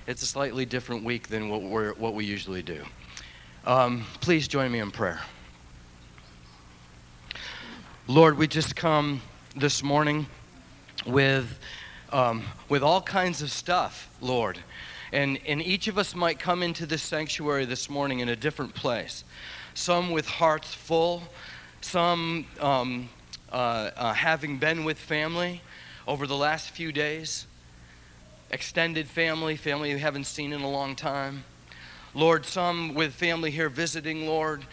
It's a slightly different week than what we usually do. Please join me in prayer. Lord, we just come this morning with all kinds of stuff, Lord. And each of us might come into this sanctuary this morning in a different place. Some with hearts full, some having been with family over the last few days, extended family we haven't seen in a long time. Lord, some with family here visiting, Lord,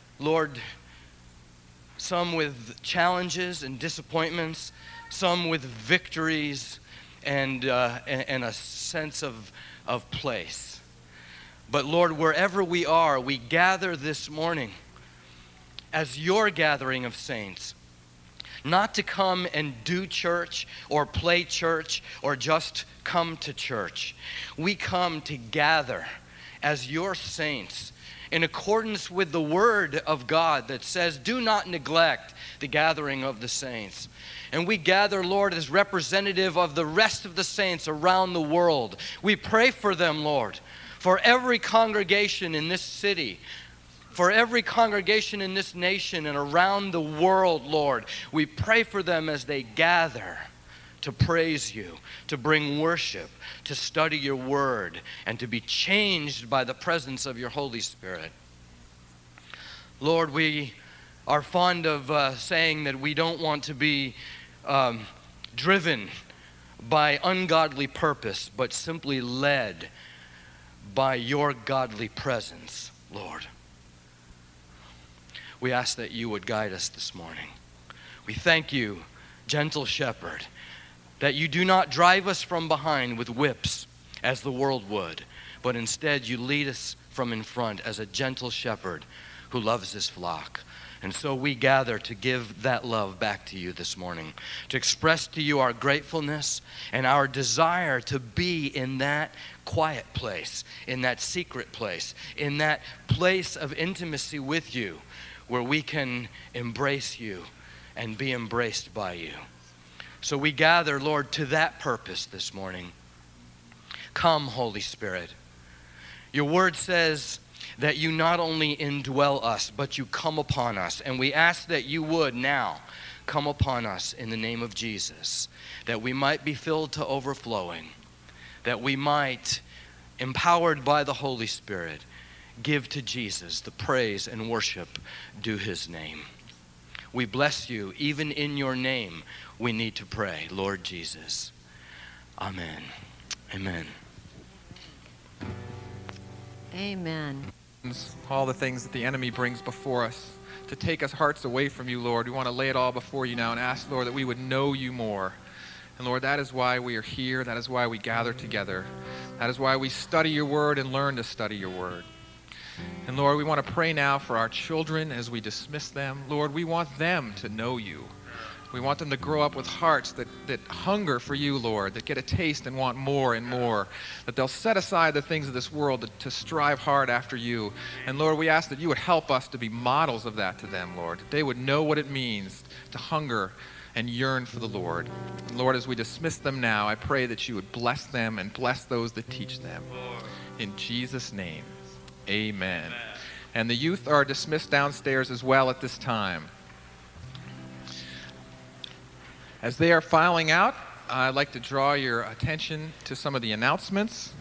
some with challenges and disappointments, some with victories and a sense of place. But Lord, wherever we are, we gather this morning as your gathering of saints, not to come and do church or play church or just come to church. We come to gather as your saints in accordance with the word of God that says, do not neglect the gathering of the saints. And we gather, Lord, as representative of the rest of the saints around the world. We pray for them, Lord, for every congregation in this city, for every congregation in this nation and around the world, Lord. We pray for them as they gather to praise you, to bring worship, to study your word, and to be changed by the presence of your Holy Spirit. Lord, we are fond of saying that we don't want to be driven by ungodly purpose, but simply led by your godly presence, Lord. We ask that you would guide us this morning. We thank you, gentle shepherd, that you do not drive us from behind with whips as the world would, but instead you lead us from in front as a gentle shepherd who loves his flock. And so we gather to give that love back to you this morning, to express to you our gratefulness and our desire to be in that quiet place, in that secret place, in that place of intimacy with you, where we can embrace you and be embraced by you. So we gather, Lord, to that purpose this morning. Come, Holy Spirit. Your word says that you not only indwell us, but you come upon us. And we ask that you would now come upon us in the name of Jesus, that we might be filled to overflowing, that we might, empowered by the Holy Spirit, give to Jesus the praise and worship due his name. We bless you. Even in your name, we need to pray, Lord Jesus. Amen. Amen. Amen. All the things that the enemy brings before us to take us hearts away from you, Lord. We want to lay it all before you now and ask, Lord, that we would know you more. And Lord, that is why we are here. That is why we gather together. That is why we study your word and learn to study your word. And Lord, we want to pray now for our children as we dismiss them. Lord, we want them to know you. We want them to grow up with hearts that hunger for you, Lord, that get a taste and want more and more, that they'll set aside the things of this world to strive hard after you. And Lord, we ask that you would help us to be models of that to them, Lord, that they would know what it means to hunger and yearn for the Lord. And Lord, as we dismiss them now, I pray that you would bless them and bless those that teach them. In Jesus' name, amen. And the youth are dismissed downstairs as well at this time. As they are filing out, I'd like to draw your attention to some of the announcements.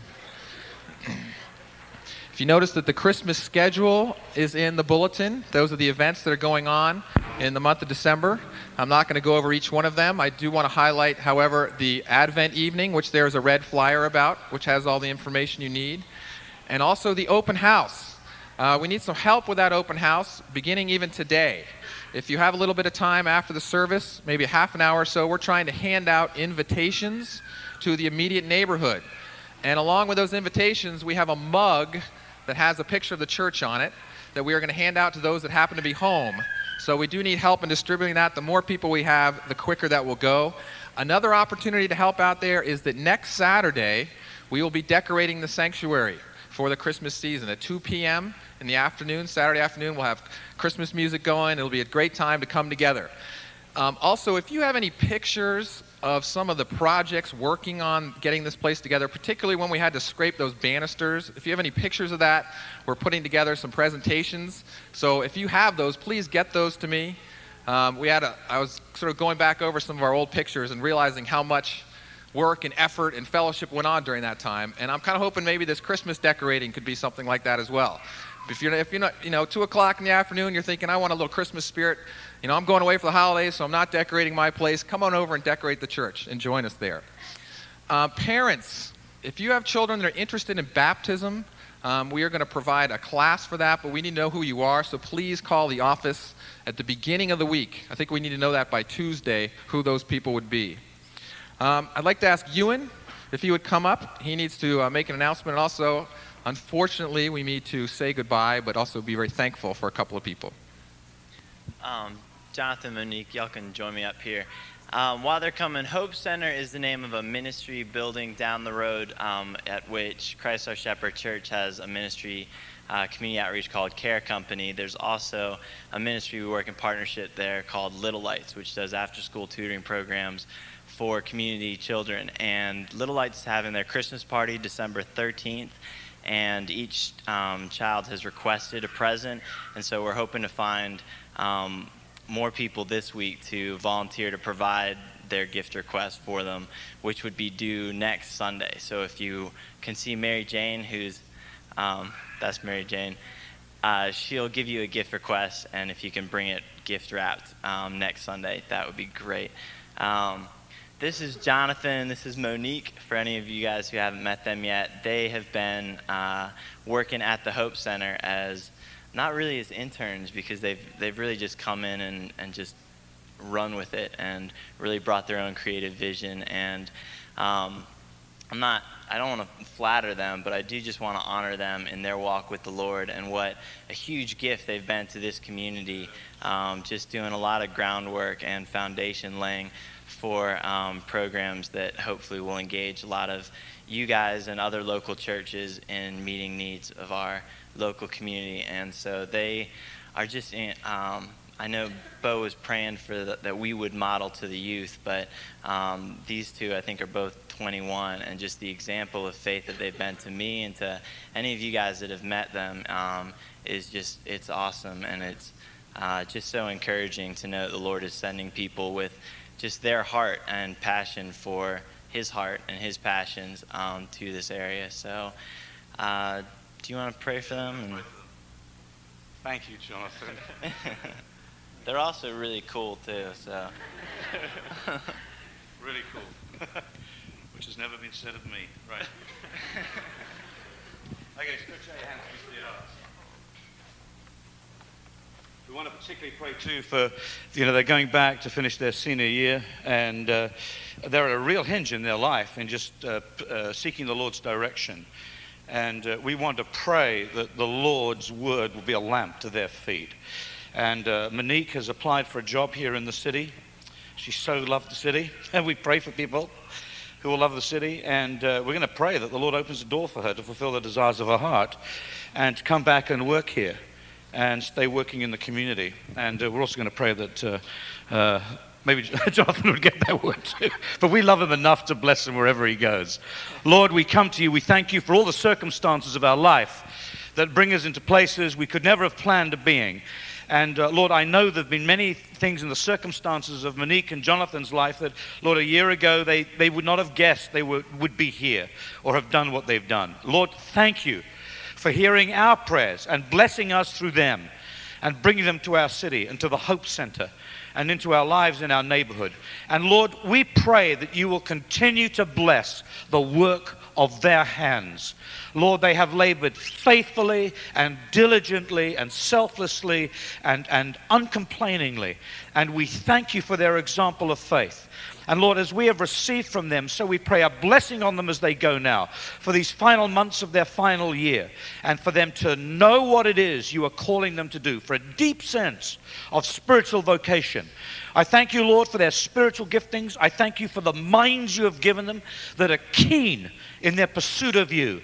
If you notice that the Christmas schedule is in the bulletin, those are the events that are going on in the month of December. I'm not going to go over each one of them. I do want to highlight, however, the Advent evening, which there is a red flyer about, which has all the information you need, and also the open house. We need some help with that open house, beginning even today. If you have a little bit of time after the service, maybe a half an hour or so, we're trying to hand out invitations to the immediate neighborhood. And along with those invitations, we have a mug that has a picture of the church on it that we are going to hand out to those that happen to be home. So we do need help in distributing that. The more people we have, the quicker that will go. Another opportunity to help out there is that next Saturday, we will be decorating the sanctuary for the Christmas season at 2 p.m. in the afternoon, Saturday afternoon. We'll have Christmas music going. It'll be a great time to come together. Also, if you have any pictures of some of the projects working on getting this place together, particularly when we had to scrape those banisters. If you have any pictures of that, we're putting together some presentations. So if you have those, please get those to me. I was sort of going back over some of our old pictures and realizing how much work and effort and fellowship went on during that time. And I'm kind of hoping maybe this Christmas decorating could be something like that as well. If you're not, 2 o'clock in the afternoon, you're thinking, I want a little Christmas spirit. I'm going away for the holidays, so I'm not decorating my place. Come on over and decorate the church and join us there. Parents, if you have children that are interested in baptism, we are going to provide a class for that, but we need to know who you are, so please call the office at the beginning of the week. I think we need to know that by Tuesday, who those people would be. I'd like to ask Ewan if he would come up. He needs to make an announcement, and also, unfortunately, we need to say goodbye, but also be very thankful for a couple of people. Jonathan, Monique, y'all can join me up here. While they're coming, Hope Center is the name of a ministry building down the road at which Christ Our Shepherd Church has a ministry community outreach called Care Company. There's also a ministry we work in partnership there called Little Lights, which does after-school tutoring programs for community children. And Little Lights is having their Christmas party December 13th. And each child has requested a present, and so we're hoping to find more people this week to volunteer to provide their gift request for them, which would be due next Sunday. So if you can see Mary Jane, that's Mary Jane, she'll give you a gift request, and if you can bring it gift wrapped next Sunday, that would be great. This is Jonathan, this is Monique, for any of you guys who haven't met them yet. They have been working at the Hope Center as, not really as interns, because they've really just come in and just run with it and really brought their own creative vision. And I don't want to flatter them, but I do just want to honor them in their walk with the Lord and what a huge gift they've been to this community, just doing a lot of groundwork and foundation laying for programs that hopefully will engage a lot of you guys and other local churches in meeting needs of our local community. And so they are just I know Bo was praying for that we would model to the youth, but these two I think are both 21, and just the example of faith that they've been to me and to any of you guys that have met them it's awesome. And it's just so encouraging to know that the Lord is sending people with just their heart and passion for his heart and his passions to this area. So do you want to pray for them? Thank you, Jonathan. They're also really cool too, so. Really cool. Which has never been said of me. Right. Okay, stretch out your hands to the others. We want to particularly pray too for, they're going back to finish their senior year, and they're at a real hinge in their life in just seeking the Lord's direction. And we want to pray that the Lord's word will be a lamp to their feet. And Monique has applied for a job here in the city. She so loved the city, and we pray for people who will love the city. And we're going to pray that the Lord opens a door for her to fulfill the desires of her heart and to come back and work here and stay working in the community. And we're also going to pray that maybe Jonathan would get that word too. But we love him enough to bless him wherever he goes. Lord, we come to you. We thank you for all the circumstances of our life that bring us into places we could never have planned of being. And Lord, I know there have been many things in the circumstances of Monique and Jonathan's life that, Lord, a year ago they would not have guessed they would be here or have done what they've done. Lord, thank you for hearing our prayers and blessing us through them and bringing them to our city and to the Hope Center and into our lives in our neighborhood. And Lord, we pray that you will continue to bless the work of their hands. Lord, they have labored faithfully and diligently and selflessly and uncomplainingly. And we thank you for their example of faith. And Lord, as we have received from them, so we pray a blessing on them as they go now for these final months of their final year, and for them to know what it is you are calling them to do, for a deep sense of spiritual vocation. I thank you, Lord, for their spiritual giftings. I thank you for the minds you have given them that are keen in their pursuit of you.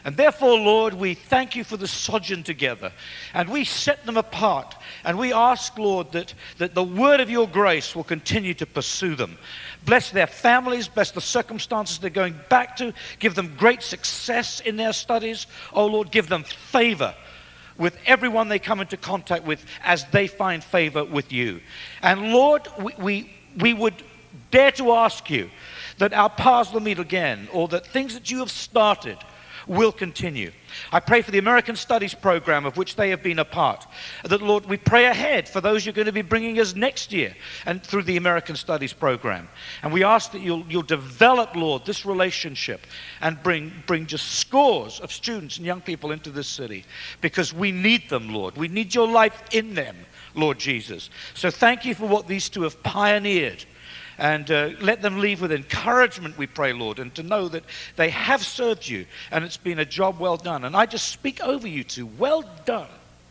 And therefore, Lord, we thank you for the sojourn together. And we set them apart. And we ask, Lord, that the word of your grace will continue to pursue them. Bless their families. Bless the circumstances they're going back to. Give them great success in their studies. Oh, Lord, give them favor with everyone they come into contact with as they find favor with you. And Lord, we would dare to ask you that our paths will meet again, or that things that you have started will continue. I pray for the American Studies program of which they have been a part. That, Lord, we pray ahead for those you're going to be bringing us next year and through the American Studies program. And we ask that you'll develop, Lord, this relationship and bring just scores of students and young people into this city, because we need them, Lord. We need your life in them, Lord Jesus. So thank you for what these two have pioneered. And let them leave with encouragement, we pray, Lord, and to know that they have served you and it's been a job well done. And I just speak over you two, well done,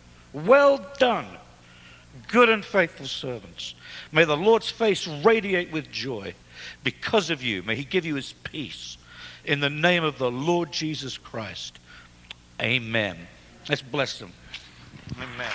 good and faithful servants. May the Lord's face radiate with joy because of you. May he give you his peace. In the name of the Lord Jesus Christ, amen. Let's bless them. Amen.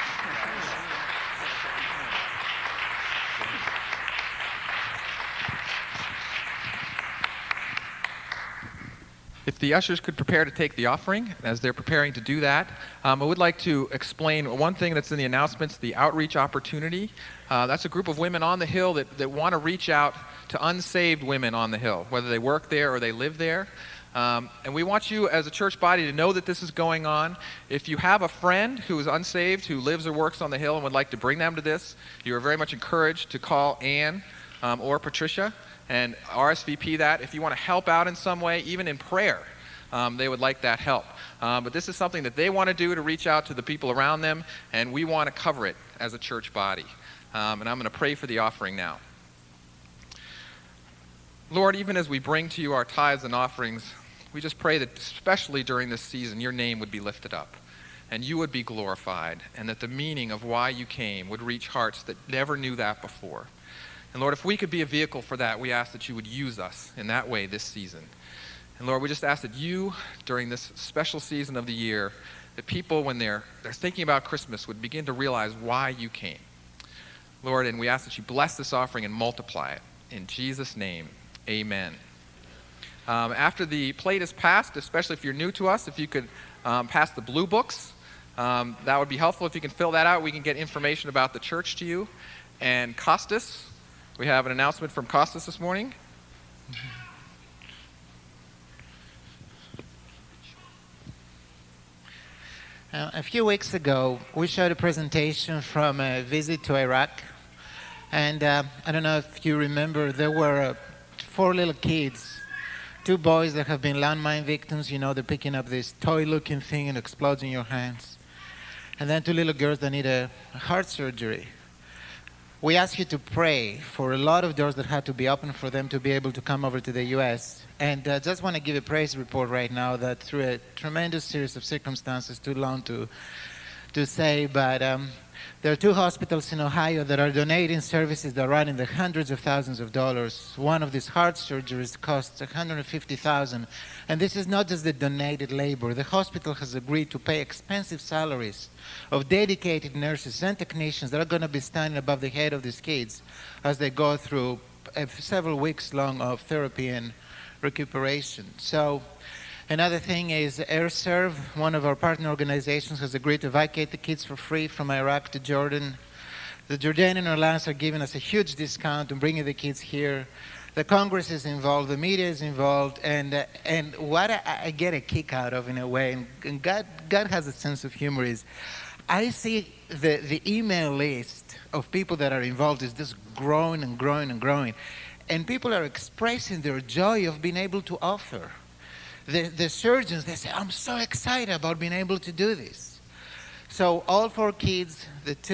If the ushers could prepare to take the offering, as they're preparing to do that, I would like to explain one thing that's in the announcements, the outreach opportunity. That's a group of women on the Hill that want to reach out to unsaved women on the Hill, whether they work there or they live there. And we want you as a church body to know that this is going on. If you have a friend who is unsaved, who lives or works on the Hill and would like to bring them to this, you are very much encouraged to call Ann or Patricia and RSVP that. If you want to help out in some way, even in prayer, they would like that help. But this is something that they want to do to reach out to the people around them, and we want to cover it as a church body. And I'm going to pray for the offering now. Lord, even as we bring to you our tithes and offerings, we just pray that especially during this season, your name would be lifted up and you would be glorified, and that the meaning of why you came would reach hearts that never knew that before. And Lord, if we could be a vehicle for that, we ask that you would use us in that way this season. And Lord, we just ask that you, during this special season of the year, that people, when they're thinking about Christmas, would begin to realize why you came. Lord, and we ask that you bless this offering and multiply it. In Jesus' name, amen. After the plate is passed, especially if you're new to us, if you could pass the blue books, that would be helpful. If you can fill that out, we can get information about the church to you. And Costas, we have an announcement from Costas this morning. A few weeks ago, we showed a presentation from a visit to Iraq. And I don't know if you remember, there were 4 little kids, 2 boys that have been landmine victims. You know, they're picking up this toy-looking thing and explodes in your hands. And then 2 little girls that need a heart surgery. We ask you to pray for a lot of doors that had to be opened for them to be able to come over to the U.S. And just want to give a praise report right now that through a tremendous series of circumstances, too long to say, but there are 2 hospitals in Ohio that are donating services that run in the hundreds of thousands of dollars. One of these heart surgeries costs $150,000. And this is not just the donated labor. The hospital has agreed to pay expensive salaries of dedicated nurses and technicians that are going to be standing above the head of these kids as they go through several weeks long of therapy and recuperation. So another thing is AirServe, one of our partner organizations, has agreed to evacuate the kids for free from Iraq to Jordan. The Jordanian Airlines are giving us a huge discount on bringing the kids here. The Congress is involved, the media is involved, and what I get a kick out of in a way, and God has a sense of humor, is I see the email list of people that are involved is just growing and growing and growing. And people are expressing their joy of being able to offer. The surgeons, they say, I'm so excited about being able to do this. So all 4 kids,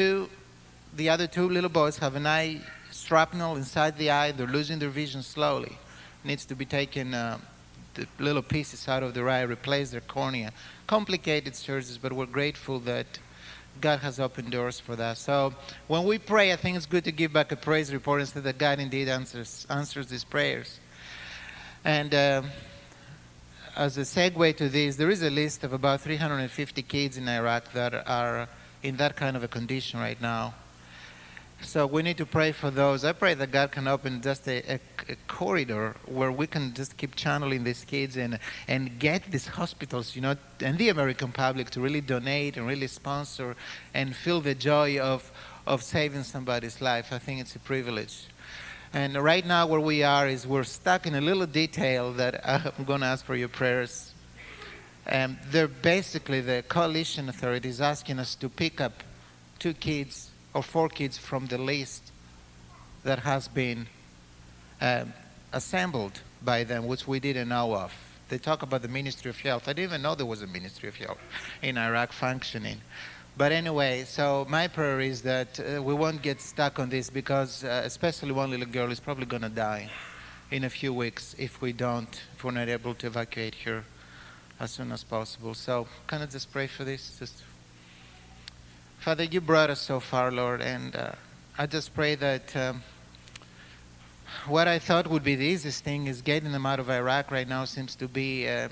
the other 2 little boys have an eye shrapnel inside the eye. They're losing their vision slowly. Needs to be taken, the little pieces out of their eye, replace their cornea. Complicated surgeries, but we're grateful that God has opened doors for that. So when we pray, I think it's good to give back a praise report and say that God indeed answers these prayers. And as a segue to this, there is a list of about 350 kids in Iraq that are in that kind of a condition right now. So we need to pray for those. I pray that God can open just a corridor where we can just keep channeling these kids and get these hospitals, you know, and the American public to really donate and really sponsor and feel the joy of saving somebody's life. I think it's a privilege. And right now where we are is we're stuck in a little detail that I'm going to ask for your prayers. They're basically, the coalition authority is asking us to pick up 2 kids or 4 kids from the list that has been assembled by them, which we didn't know of. They talk about the Ministry of Health. I didn't even know there was a Ministry of Health in Iraq functioning. But anyway, so my prayer is that we won't get stuck on this, because especially one little girl is probably going to die in a few weeks if we're not able to evacuate her as soon as possible. So can I just pray for this? Just, Father, you brought us so far, Lord, and I just pray that what I thought would be the easiest thing is getting them out of Iraq right now seems to be a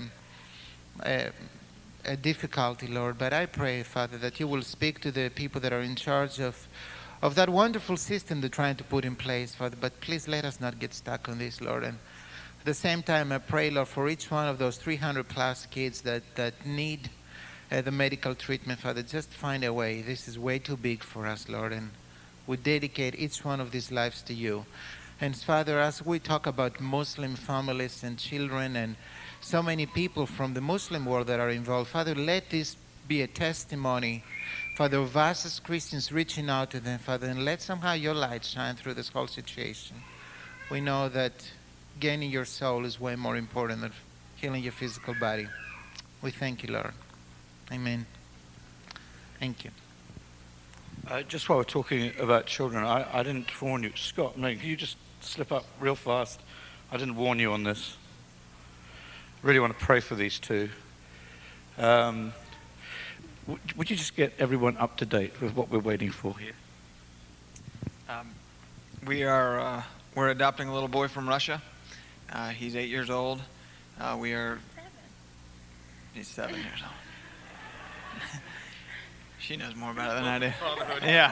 difficulty, Lord. But I pray, Father, that you will speak to the people that are in charge of that wonderful system they're trying to put in place, Father. But please let us not get stuck on this, Lord. And at the same time, I pray, Lord, for each one of those 300-plus kids that need the medical treatment, Father. Just find a way. This is way too big for us, Lord, and we dedicate each one of these lives to you. And Father, as we talk about Muslim families and children and so many people from the Muslim world that are involved, Father, let this be a testimony, Father, of us as Christians reaching out to them, Father, and let somehow your light shine through this whole situation. We know that gaining your soul is way more important than healing your physical body. We thank you, Lord. Amen. Thank you. Just while we're talking about children, I didn't warn you. Scott, no, can you just slip up real fast? I didn't warn you on this. Really want to pray for these 2. Would you just get everyone up to date with what we're waiting for here? We're adopting a little boy from Russia. He's 8 years old. He's 7 years old. She knows more about it than I do. Yeah.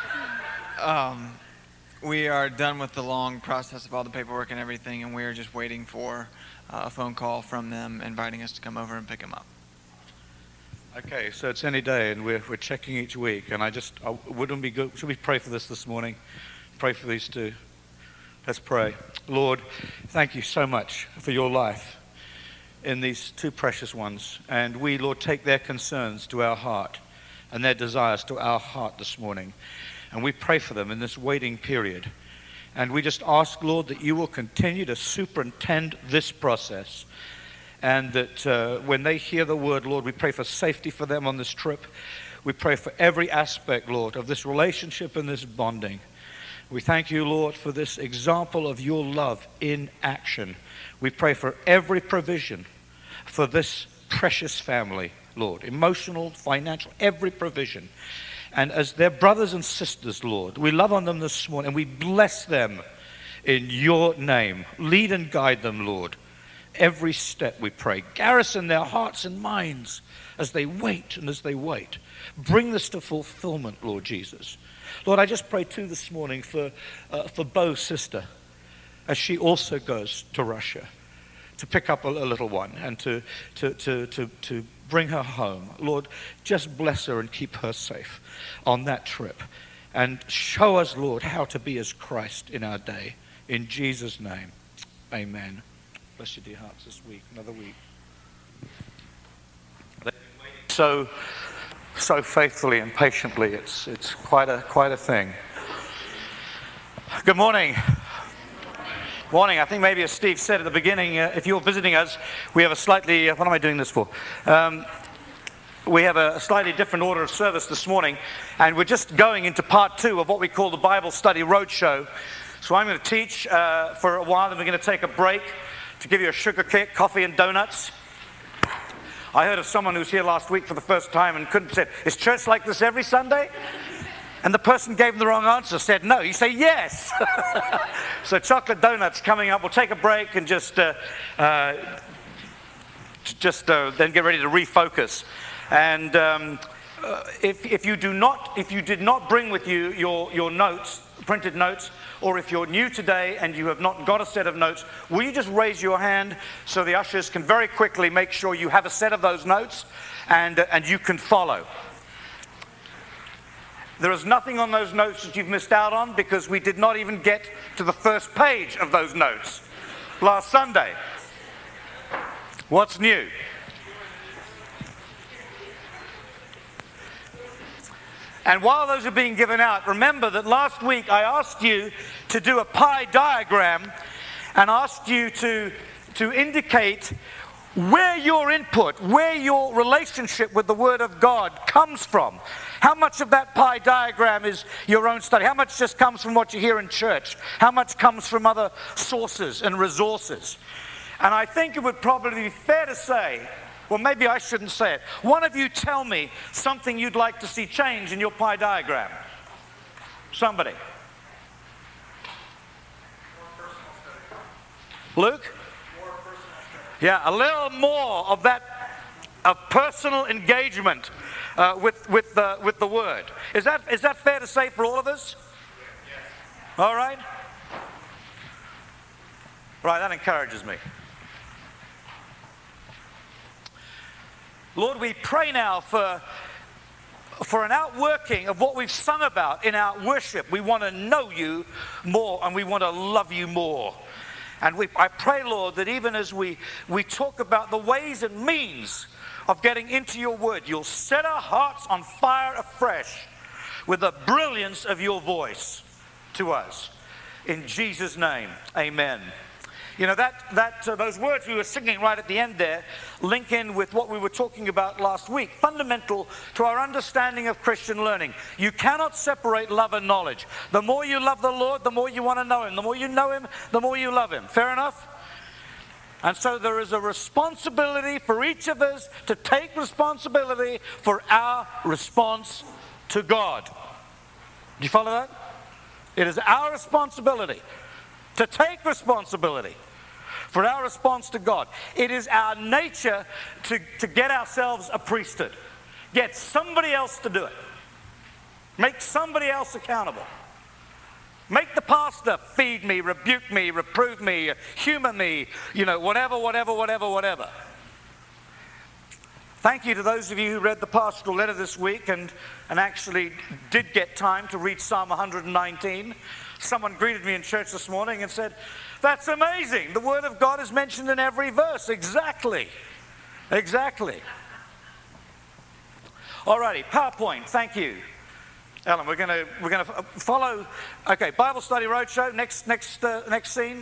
We are done with the long process of all the paperwork and everything, and we are just waiting for a phone call from them inviting us to come over and pick him up. Okay, so it's any day, and we're checking each week. And wouldn't it be good? Should we pray for this morning? Pray for these 2. Let's pray. Lord, thank you so much for your life in these 2 precious ones. And we, Lord, take their concerns to our heart and their desires to our heart this morning. And we pray for them in this waiting period. And we just ask, Lord, that you will continue to superintend this process. And that when they hear the word, Lord, we pray for safety for them on this trip. We pray for every aspect, Lord, of this relationship and this bonding. We thank you, Lord, for this example of your love in action. We pray for every provision for this precious family, Lord, emotional, financial, every provision. And as their brothers and sisters, Lord, we love on them this morning and we bless them in your name. Lead and guide them, Lord. Every step we pray. Garrison their hearts and minds as they wait and as they wait. Bring this to fulfillment, Lord Jesus. Lord, I just pray too this morning for Bo's sister as she also goes to Russia to pick up a little one and to bring her home. Lord, just bless her and keep her safe on that trip. And show us, Lord, how to be as Christ in our day. In Jesus' name, amen. Bless your dear hearts this week, another week. So faithfully and patiently, it's quite a thing. Good morning. Morning. I think maybe as Steve said at the beginning, if you're visiting us, we have a slightly, what am I doing this for? We have a slightly different order of service this morning, and we're just going into part 2 of what we call the Bible Study Roadshow. So I'm going to teach for a while, then we're going to take a break to give you a sugar kick, coffee and donuts. I heard of someone who was here last week for the first time and couldn't say, is church like this every Sunday? And the person gave him the wrong answer, said no. You say yes. So chocolate donuts coming up. We'll take a break and just then get ready to refocus. And if you did not bring with you your notes, printed notes, or if you're new today and you have not got a set of notes, will you just raise your hand so the ushers can very quickly make sure you have a set of those notes and you can follow. There is nothing on those notes that you've missed out on, because we did not even get to the first page of those notes last Sunday. What's new? And while those are being given out, remember that last week I asked you to do a pie diagram and asked you to indicate where your input, where your relationship with the Word of God comes from. How much of that pie diagram is your own study? How much just comes from what you hear in church? How much comes from other sources and resources? And I think it would probably be fair to say, well, maybe I shouldn't say it. One of you tell me something you'd like to see change in your pie diagram. Somebody. Luke? Yeah, a little more of that, of personal engagement with the Word. Is that fair to say for all of us? Yes. All right. Right, that encourages me. Lord, we pray now for an outworking of what we've sung about in our worship. We want to know you more and we want to love you more. And I pray, Lord, that even as we talk about the ways and means of getting into your word, you'll set our hearts on fire afresh with the brilliance of your voice to us. In Jesus' name, amen. You know, those words we were singing right at the end there link in with what we were talking about last week. Fundamental to our understanding of Christian learning. You cannot separate love and knowledge. The more you love the Lord, the more you want to know Him. The more you know Him, the more you love Him. Fair enough? And so there is a responsibility for each of us to take responsibility for our response to God. Do you follow that? It is our responsibility to take responsibility for our response to God. It is our nature to get ourselves a priesthood. Get somebody else to do it. Make somebody else accountable. Make the pastor feed me, rebuke me, reprove me, humor me, whatever. Thank you to those of you who read the pastoral letter this week and actually did get time to read Psalm 119. Someone greeted me in church this morning and said, "That's amazing. The Word of God is mentioned in every verse." Exactly. Alrighty, PowerPoint. Thank you, Ellen. We're gonna follow. Okay, Bible Study Roadshow. Next scene.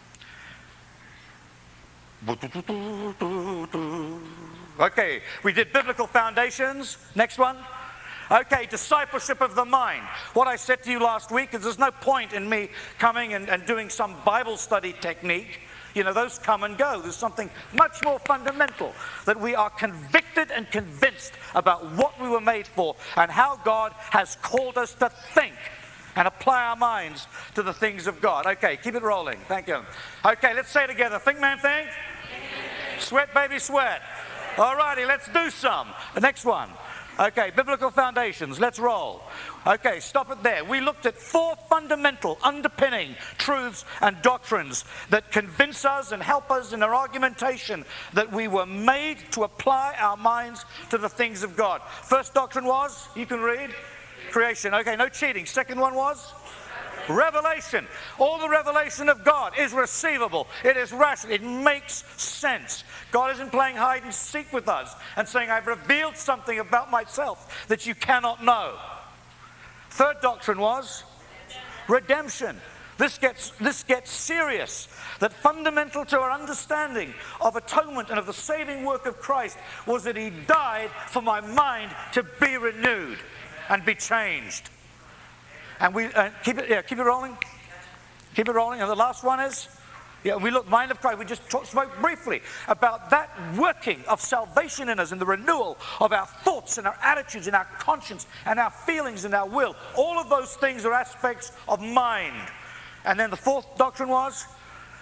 Okay, we did biblical foundations. Next one. Okay, discipleship of the mind. What I said to you last week is there's no point in me coming and doing some Bible study technique. You know, those come and go. There's something much more fundamental, that we are convicted and convinced about what we were made for and how God has called us to think and apply our minds to the things of God. Okay, keep it rolling. Thank you. Okay, let's say together. Think, man, think. Sweat, baby, sweat. All righty, let's do some. The next one. Okay, biblical foundations. Let's roll. Okay, stop it there. We looked at 4 fundamental underpinning truths and doctrines that convince us and help us in our argumentation that we were made to apply our minds to the things of God. First doctrine was, you can read, creation. Okay, no cheating. Second one was? Revelation. All the revelation of God is receivable. It is rational. It makes sense. God isn't playing hide and seek with us and saying, "I've revealed something about myself that you cannot know." Third doctrine was redemption. This gets serious. That fundamental to our understanding of atonement and of the saving work of Christ was that He died for my mind to be renewed and be changed. And we keep it rolling. Keep it rolling. And the last one is, we look mind of Christ. We just spoke briefly about that working of salvation in us and the renewal of our thoughts and our attitudes and our conscience and our feelings and our will. All of those things are aspects of mind. And then the fourth doctrine was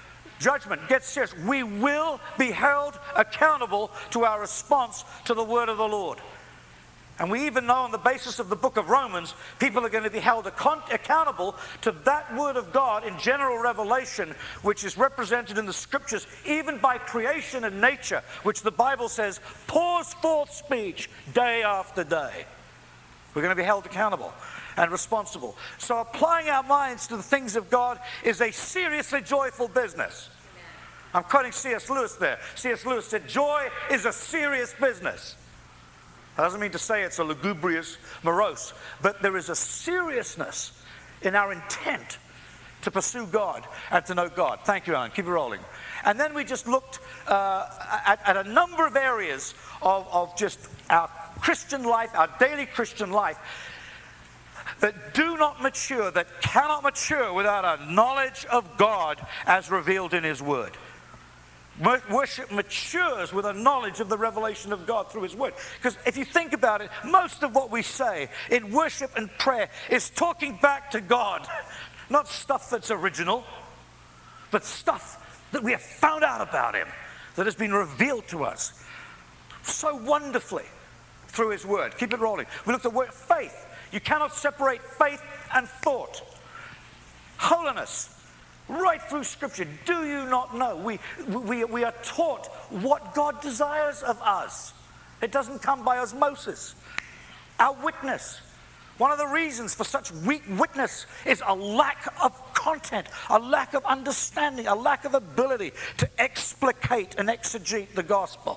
Judgment. Get serious. We will be held accountable to our response to the word of the Lord. And we even know on the basis of the book of Romans, people are going to be held accountable to that word of God in general revelation, which is represented in the scriptures, even by creation and nature, which the Bible says pours forth speech day after day. We're going to be held accountable and responsible. So applying our minds to the things of God is a seriously joyful business. I'm quoting C.S. Lewis there. C.S. Lewis said, joy is a serious business. That doesn't mean to say it's a lugubrious, morose, but there is a seriousness in our intent to pursue God and to know God. Thank you, Alan. Keep it rolling. And then we just looked at a number of areas of just our Christian life, our daily Christian life, that do not mature, that cannot mature without a knowledge of God as revealed in His Word. Worship matures with a knowledge of the revelation of God through His Word. Because if you think about it, most of what we say in worship and prayer is talking back to God. Not stuff that's original, but stuff that we have found out about Him, that has been revealed to us so wonderfully through His Word. Keep it rolling. We looked at word faith. You cannot separate faith and thought. Holiness. Right through Scripture. Do you not know? We are taught what God desires of us. It doesn't come by osmosis. Our witness. One of the reasons for such weak witness is a lack of content, a lack of understanding, a lack of ability to explicate and exegete the gospel.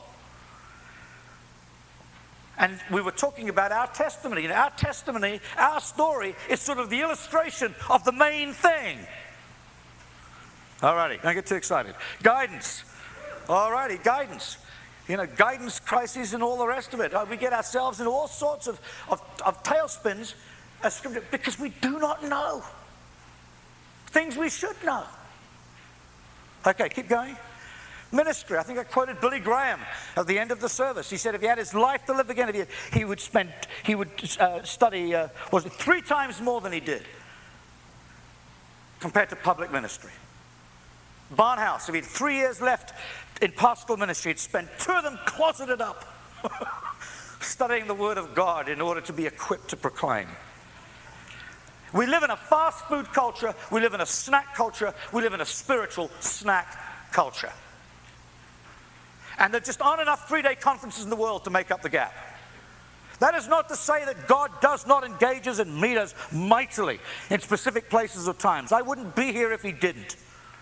And we were talking about our testimony. And our testimony, our story, is sort of the illustration of the main thing. Alrighty, don't get too excited. Guidance. Alrighty, guidance. You know, guidance crises and all the rest of it. We get ourselves in all sorts of tailspins as Scripture because we do not know things we should know. Okay, keep going. Ministry. I think I quoted Billy Graham at the end of the service. He said if he had his life to live again, he would study, was it 3 times more than he did compared to public ministry. Barnhouse, if he had 3 years left in pastoral ministry, he'd spend 2 of them closeted up studying the Word of God in order to be equipped to proclaim. We live in a fast food culture, we live in a snack culture, we live in a spiritual snack culture. And there just aren't enough 3-day conferences in the world to make up the gap. That is not to say that God does not engage us and meet us mightily in specific places or times. I wouldn't be here if He didn't.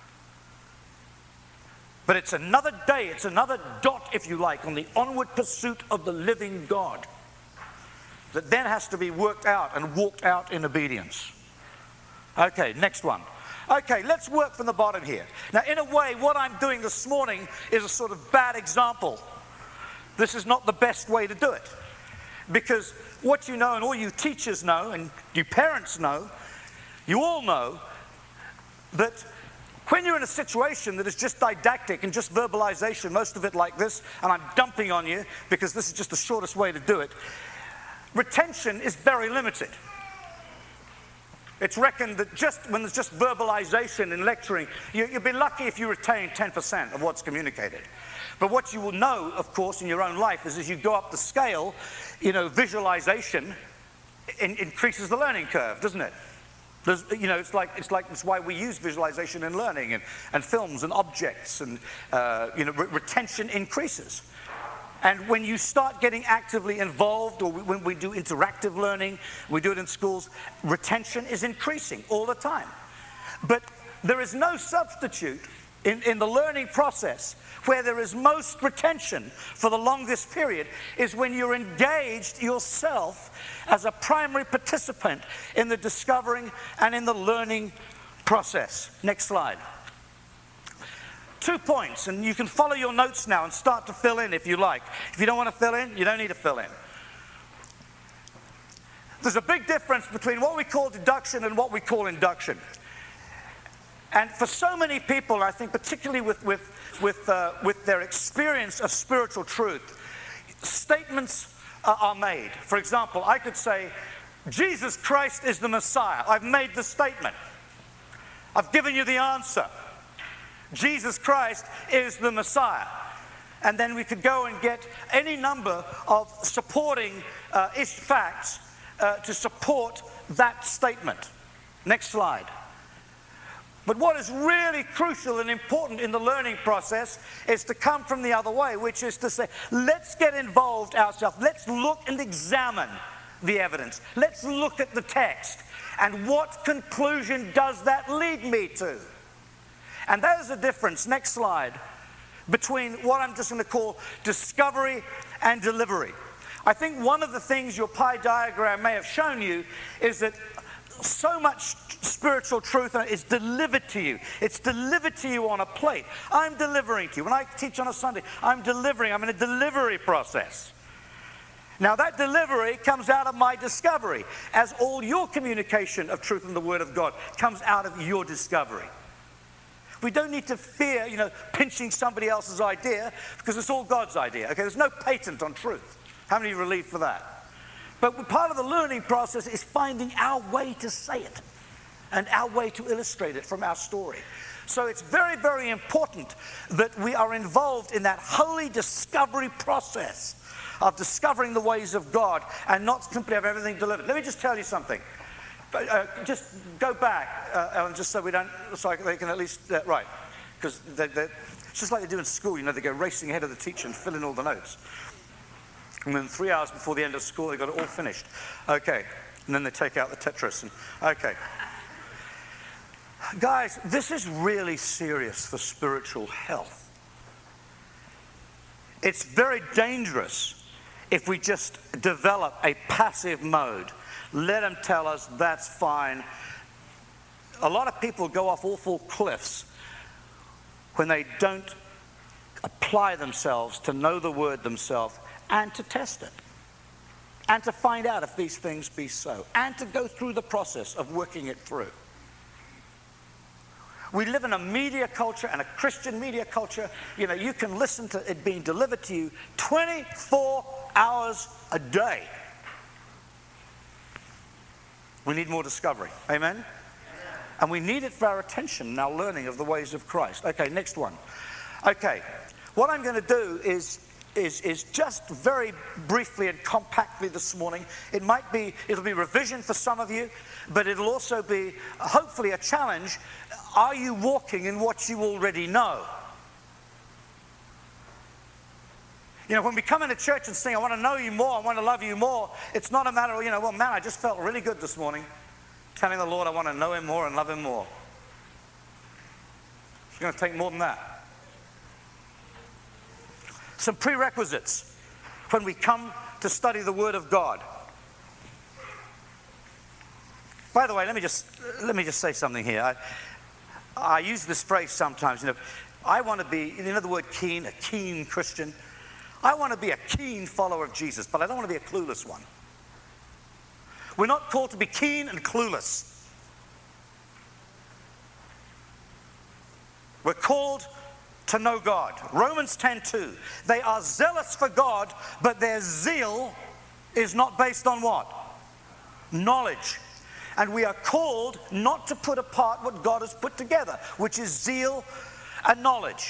But it's another day, it's another dot, if you like, on the onward pursuit of the living God that then has to be worked out and walked out in obedience. Okay, next one. Okay, let's work from the bottom here. Now, in a way, what I'm doing this morning is a sort of bad example. This is not the best way to do it. Because what you know, and all you teachers know, and you parents know, you all know, that when you're in a situation that is just didactic and just verbalization, most of it like this, and I'm dumping on you because this is just the shortest way to do it, retention is very limited. It's reckoned that just when there's just verbalization in lecturing, you'll be lucky if you retain 10% of what's communicated. But what you will know, of course, in your own life is as you go up the scale, visualization increases the learning curve, doesn't it? It's why we use visualization in learning and films and objects and, retention increases. And when you start getting actively involved, or when we do interactive learning, we do it in schools, retention is increasing all the time. But there is no substitute in the learning process where there is most retention for the longest period is when you're engaged yourself as a primary participant in the discovering and in the learning process. Next slide. 2 points, and you can follow your notes now and start to fill in if you like. If you don't want to fill in, you don't need to fill in. There's a big difference between what we call deduction and what we call induction. And for so many people, I think particularly with their experience of spiritual truth, statements are made. For example, I could say, Jesus Christ is the Messiah. I've made the statement. I've given you the answer. Jesus Christ is the Messiah. And then we could go and get any number of supporting facts to support that statement. Next slide. But what is really crucial and important in the learning process is to come from the other way, which is to say, let's get involved ourselves. Let's look and examine the evidence. Let's look at the text. And what conclusion does that lead me to? And there's a difference, next slide, between what I'm just going to call discovery and delivery. I think one of the things your pie diagram may have shown you is that so much spiritual truth is delivered to you. It's delivered to you on a plate. I'm delivering to you. When I teach on a Sunday, I'm delivering. I'm in a delivery process. Now that delivery comes out of my discovery, as all your communication of truth and the Word of God comes out of your discovery. We don't need to fear, pinching somebody else's idea, because it's all God's idea. Okay, there's no patent on truth. How many are relieved for that? But part of the learning process is finding our way to say it and our way to illustrate it from our story. So it's very, very important that we are involved in that holy discovery process of discovering the ways of God and not simply have everything delivered. Let me just tell you something. Just go back, Ellen, just so they can at least, right, because it's just like they do in school, they go racing ahead of the teacher and fill in all the notes. And then 3 hours before the end of school, they've got it all finished. Okay, and then they take out the Tetris. Okay. Guys, this is really serious for spiritual health. It's very dangerous if we just develop a passive mode. Let them tell us that's fine. A lot of people go off awful cliffs when they don't apply themselves to know the Word themselves and to test it and to find out if these things be so and to go through the process of working it through. We live in a media culture and a Christian media culture. You can listen to it being delivered to you 24 hours a day. We need more discovery. Amen? And we need it for our attention and our learning of the ways of Christ. Okay, next one. Okay, what I'm going to do is just very briefly and compactly this morning. It'll be revision for some of you, but it'll also be hopefully a challenge. Are you walking in what you already know? When we come into church and sing, I want to know you more, I want to love you more, it's not a matter of, well, man, I just felt really good this morning telling the Lord I want to know Him more and love Him more. It's going to take more than that. Some prerequisites when we come to study the Word of God. By the way, let me just say something here. I use this phrase sometimes. I want to be, the word keen, a keen Christian. I want to be a keen follower of Jesus, but I don't want to be a clueless one. We're not called to be keen and clueless. We're called to know God. Romans 10:2. They are zealous for God, but their zeal is not based on what? Knowledge. And we are called not to put apart what God has put together, which is zeal and knowledge.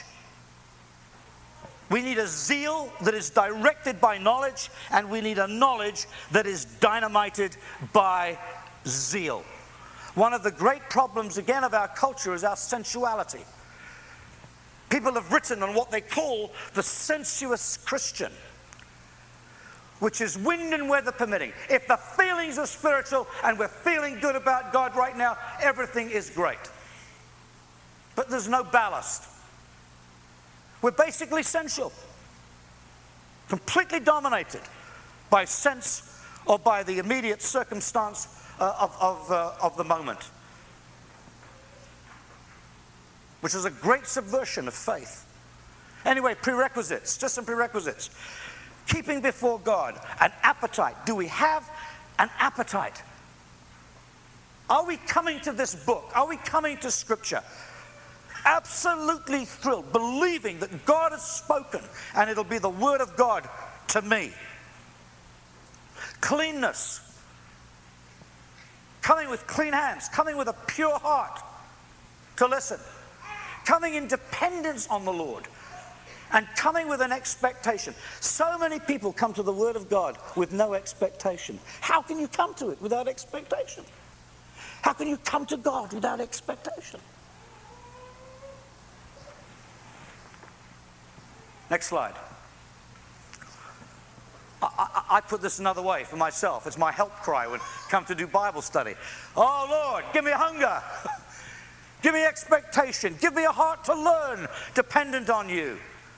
We need a zeal that is directed by knowledge, and we need a knowledge that is dynamited by zeal. One of the great problems, again, of our culture is our sensuality. People have written on what they call the sensuous Christian, which is wind and weather permitting. If the feelings are spiritual and we're feeling good about God right now, everything is great. But there's no ballast. We're basically sensual, completely dominated by sense or by the immediate circumstance of the moment, which is a great subversion of faith. Anyway, prerequisites, just some prerequisites. Keeping before God an appetite. Do we have an appetite? Are we coming to this book? Are we coming to Scripture absolutely thrilled, believing that God has spoken and it'll be the Word of God to me? Cleanness. Coming with clean hands, coming with a pure heart to listen. coming in dependence on the Lord, and coming with an expectation. So many people come to the Word of God with no expectation. How can you come to it without expectation? How can you come to God without expectation? Next slide. I put this another way for myself. It's my help cry when I come to do Bible study. Oh, Lord, give me hunger. Give me expectation. Give me a heart to learn, dependent on you.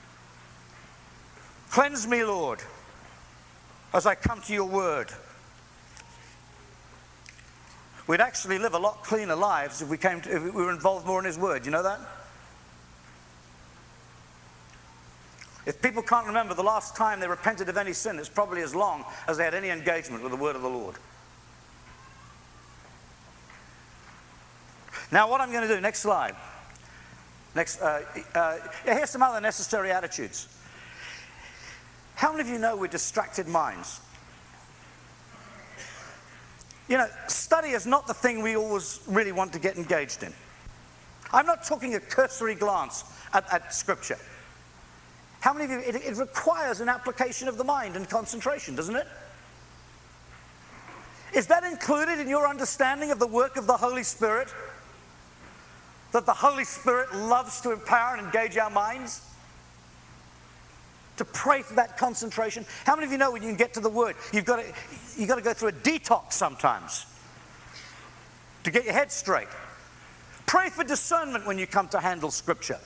Cleanse me, Lord, as I come to your word. We'd actually live a lot cleaner lives if we were involved more in his word. You know that? If people can't remember the last time they repented of any sin, it's probably as long as they had any engagement with the word of the Lord. Now, what I'm going to do, next slide. Here's some other necessary attitudes. How many of you know we're distracted minds? You know, study is not the thing we always really want to get engaged in. I'm not talking a cursory glance at Scripture. How many of you, it requires an application of the mind and concentration, doesn't it? Is that included in your understanding of the work of the Holy Spirit? That the Holy Spirit loves to empower and engage our minds? To pray for that concentration? How many of you know when you can get to the Word, you've got to go through a detox sometimes to get your head straight? Pray for discernment when you come to handle Scripture.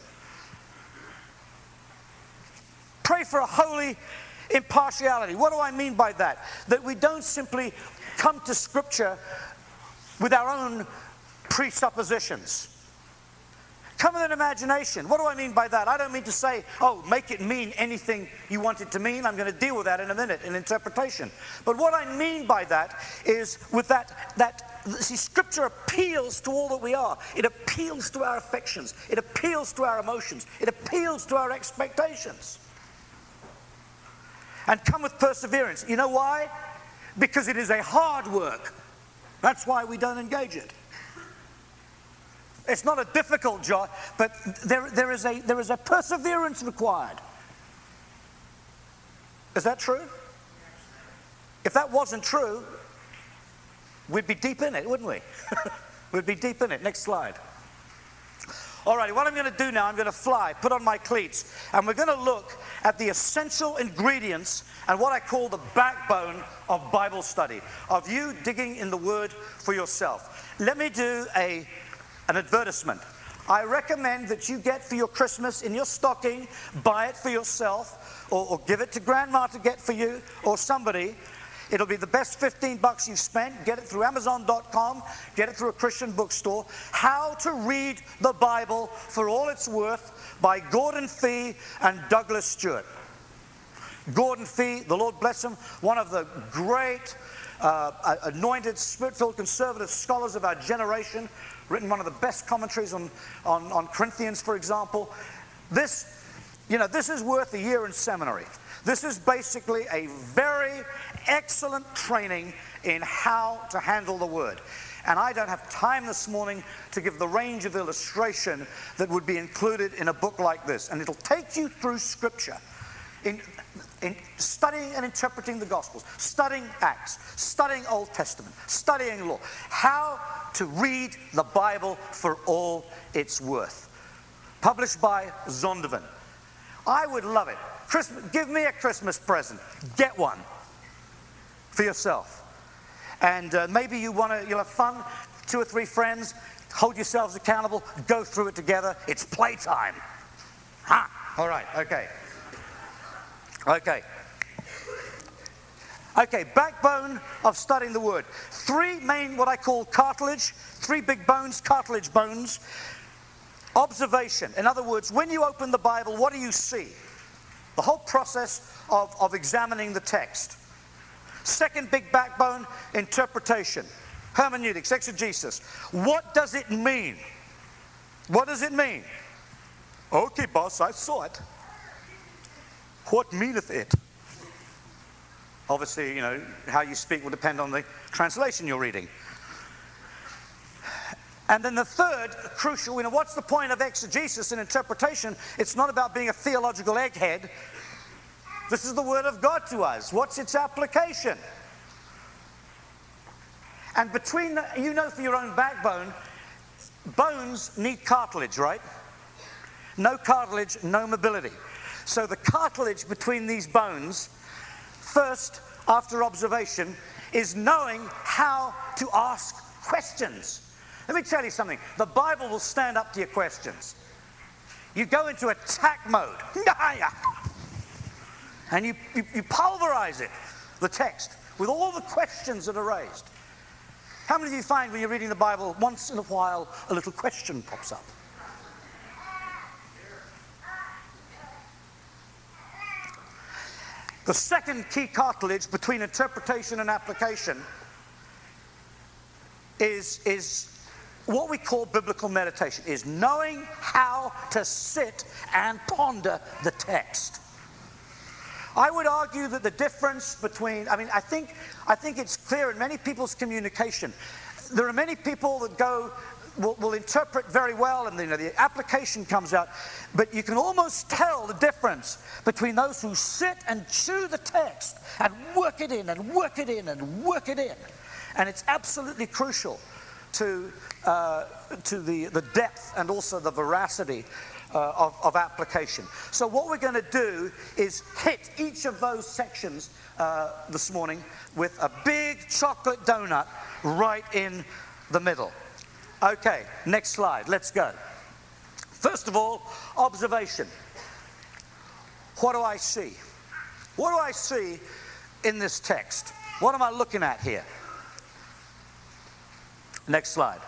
Pray for a holy impartiality. What do I mean by that? That we don't simply come to Scripture with our own presuppositions. Come with an imagination. What do I mean by that? I don't mean to say, oh, make it mean anything you want it to mean. I'm going to deal with that in a minute in interpretation. But what I mean by that is with see, Scripture appeals to all that we are. It appeals to our affections. It appeals to our emotions. It appeals to our expectations. And come with perseverance. You know why? Because it is a hard work. That's why we don't engage it. It's not a difficult job, but there is a perseverance required. Is that true? If that wasn't true, we'd be deep in it, wouldn't we? We'd be deep in it. Next slide. All right, what I'm going to do now, I'm going to fly, put on my cleats, and we're going to look at the essential ingredients and what I call the backbone of Bible study, of you digging in the Word for yourself. Let me do an advertisement. I recommend that you get for your Christmas in your stocking, buy it for yourself, or give it to grandma to get for you, or somebody. It'll be the best $15 you've spent. Get it through Amazon.com. Get it through a Christian bookstore. How to Read the Bible for All It's Worth by Gordon Fee and Douglas Stewart. Gordon Fee, the Lord bless him, one of the great anointed, spirit-filled conservative scholars of our generation, written one of the best commentaries on Corinthians, for example. This is worth a year in seminary. This is basically a very excellent training in how to handle the Word. And I don't have time this morning to give the range of illustration that would be included in a book like this. And it'll take you through Scripture in studying and interpreting the Gospels, studying Acts, studying Old Testament, studying law, how to read the Bible for all it's worth. Published by Zondervan. I would love it. Give me a Christmas present. Get one for yourself. And maybe you'll have fun, 2 or 3 friends, hold yourselves accountable, go through it together. It's playtime. All right, okay. Okay, backbone of studying the Word. 3 main, what I call cartilage, 3 big bones, cartilage bones. Observation. In other words, when you open the Bible, what do you see? The whole process of examining the text. 2nd big backbone, interpretation. Hermeneutics, exegesis. What does it mean? What does it mean? Okay, boss, I saw it. What meaneth it? Obviously, how you speak will depend on the translation you're reading. And then the third, crucial, what's the point of exegesis and interpretation? It's not about being a theological egghead. This is the Word of God to us. What's its application? And between, for your own backbone, bones need cartilage, right? No cartilage, no mobility. So the cartilage between these bones, first, after observation, is knowing how to ask questions. Let me tell you something. The Bible will stand up to your questions. You go into attack mode. And you pulverize it, the text, with all the questions that are raised. How many of you find when you're reading the Bible, once in a while, a little question pops up? The second key cartilage between interpretation and application is what we call biblical meditation, is knowing how to sit and ponder the text. I would argue that the difference between, I think it's clear in many people's communication. There are many people that will interpret very well, and the application comes out, but you can almost tell the difference between those who sit and chew the text and work it in and work it in and work it in. And it's absolutely crucial to the depth and also the veracity of application. So what we're going to do is hit each of those sections this morning with a big chocolate donut right in the middle. Okay, next slide. Let's go. First of all, observation. What do I see? What do I see in this text? What am I looking at here? Next slide.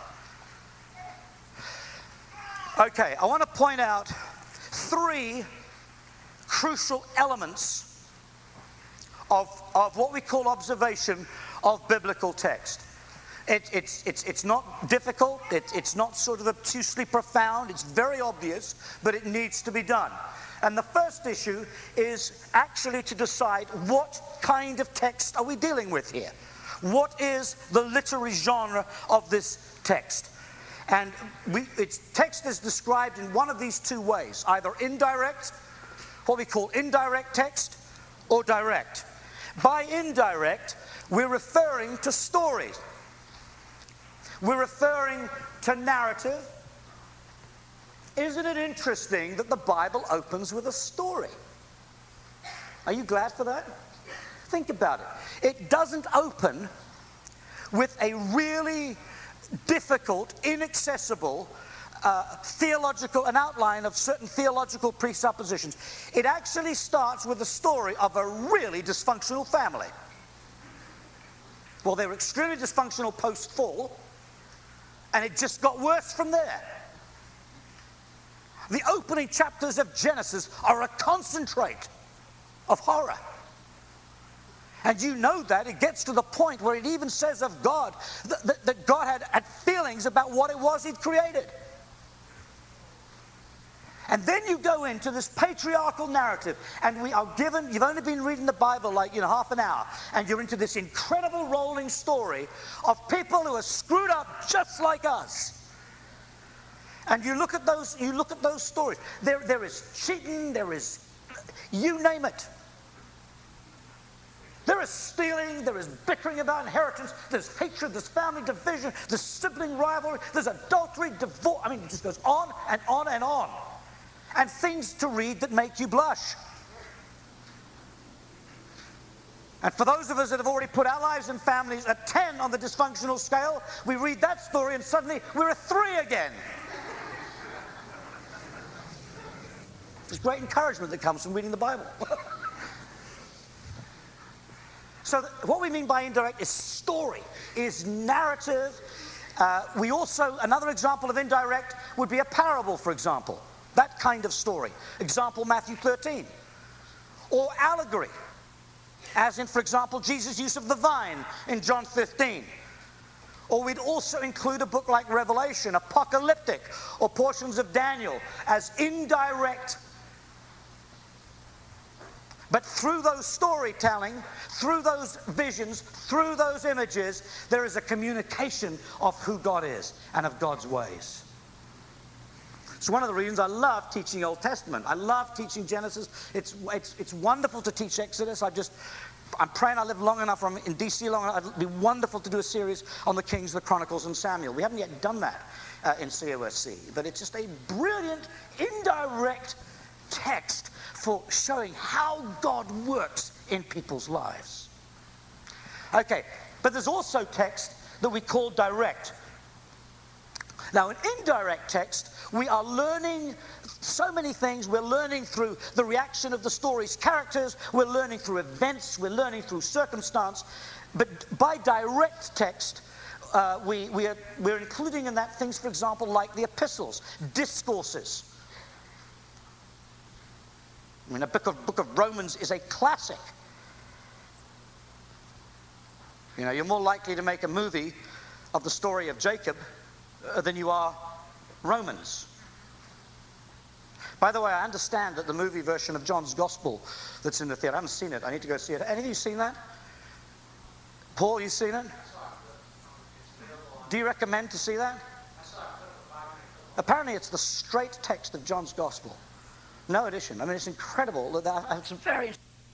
Okay, I want to point out 3 crucial elements of what we call observation of biblical text. It's not difficult, it's not sort of obtusely profound, it's very obvious, but it needs to be done. And the first issue is actually to decide what kind of text are we dealing with here. What is the literary genre of this text? And its text is described in one of these 2 ways, either indirect, what we call indirect text, or direct. By indirect, we're referring to stories. We're referring to narrative. Isn't it interesting that the Bible opens with a story? Are you glad for that? Think about it. It doesn't open with a really difficult, inaccessible an outline of certain theological presuppositions. It actually starts with the story of a really dysfunctional family. Well, they were extremely dysfunctional post-fall, and it just got worse from there. The opening chapters of Genesis are a concentrate of horror. And you know that. It gets to the point where it even says of God that God had feelings about what it was He'd created. And then you go into this patriarchal narrative, and we are given, you've only been reading the Bible like, half an hour, and you're into this incredible rolling story of people who are screwed up just like us. And you look at those stories. There is cheating, there is, you name it. There is stealing, there is bickering about inheritance, there's hatred, there's family division, there's sibling rivalry, there's adultery, divorce. It just goes on and on and on. And things to read that make you blush. And for those of us that have already put our lives and families at 10 on the dysfunctional scale, we read that story and suddenly we're at 3 again. There's great encouragement that comes from reading the Bible. So what we mean by indirect is story, is narrative. Another example of indirect would be a parable, for example. That kind of story. Example, Matthew 13. Or allegory, as in, for example, Jesus' use of the vine in John 15. Or we'd also include a book like Revelation, apocalyptic, or portions of Daniel as indirect But through those storytelling, through those visions, through those images, there is a communication of who God is and of God's ways. It's one of the reasons I love teaching Old Testament. I love teaching Genesis. It's wonderful to teach Exodus. I'm praying I live long enough, I'm in DC long enough. It'd be wonderful to do a series on the Kings, the Chronicles, and Samuel. We haven't yet done that in COSC, but it's just a brilliant, indirect text for showing how God works in people's lives. Okay, but there's also text that we call direct. Now, in indirect text, we are learning so many things. We're learning through the reaction of the story's characters. We're learning through events. We're learning through circumstance. But by direct text, we're including in that things, for example, like the epistles, discourses. I mean, the book of Romans is a classic. You know, you're more likely to make a movie of the story of Jacob than you are Romans. By the way, I understand that the movie version of John's Gospel that's in the theater, I haven't seen it. I need to go see it. Any of you seen that? Paul, you seen it? Do you recommend to see that? Apparently it's the straight text of John's Gospel. No addition. I mean, it's incredible. It's very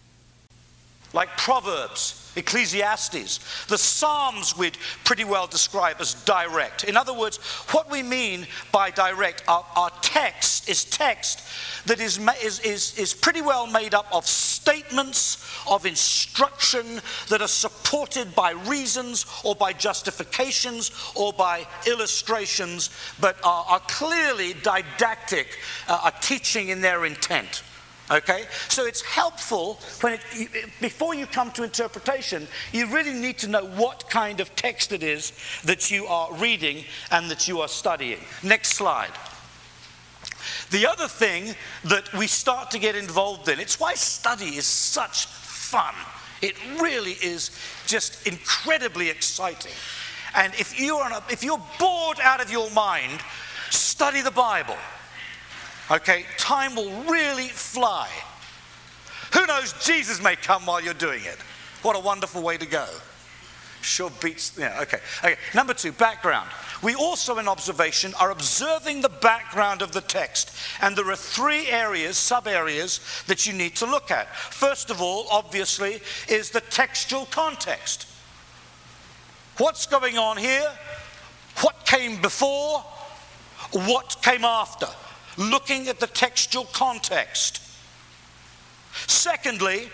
like Proverbs, Ecclesiastes. The Psalms we'd pretty well describe as direct. In other words, what we mean by direct, our text is text that is pretty well made up of statements of instruction that are supported by reasons or by justifications or by illustrations, but are clearly didactic, are teaching in their intent. Okay, so it's helpful when before you come to interpretation, you really need to know what kind of text it is that you are reading and that you are studying. Next slide. The other thing that we start to get involved in, it's why study is such fun. It really is just incredibly exciting. And if you're bored out of your mind, study the Bible. Okay, time will really fly. Who knows, Jesus may come while you're doing it. What a wonderful way to go. Sure beats, yeah, okay. Number 2, background. We also in observation are observing the background of the text. And there are 3 areas, sub-areas, that you need to look at. First of all, obviously, is the textual context. What's going on here? What came before? What came after? Looking at the textual context. Secondly,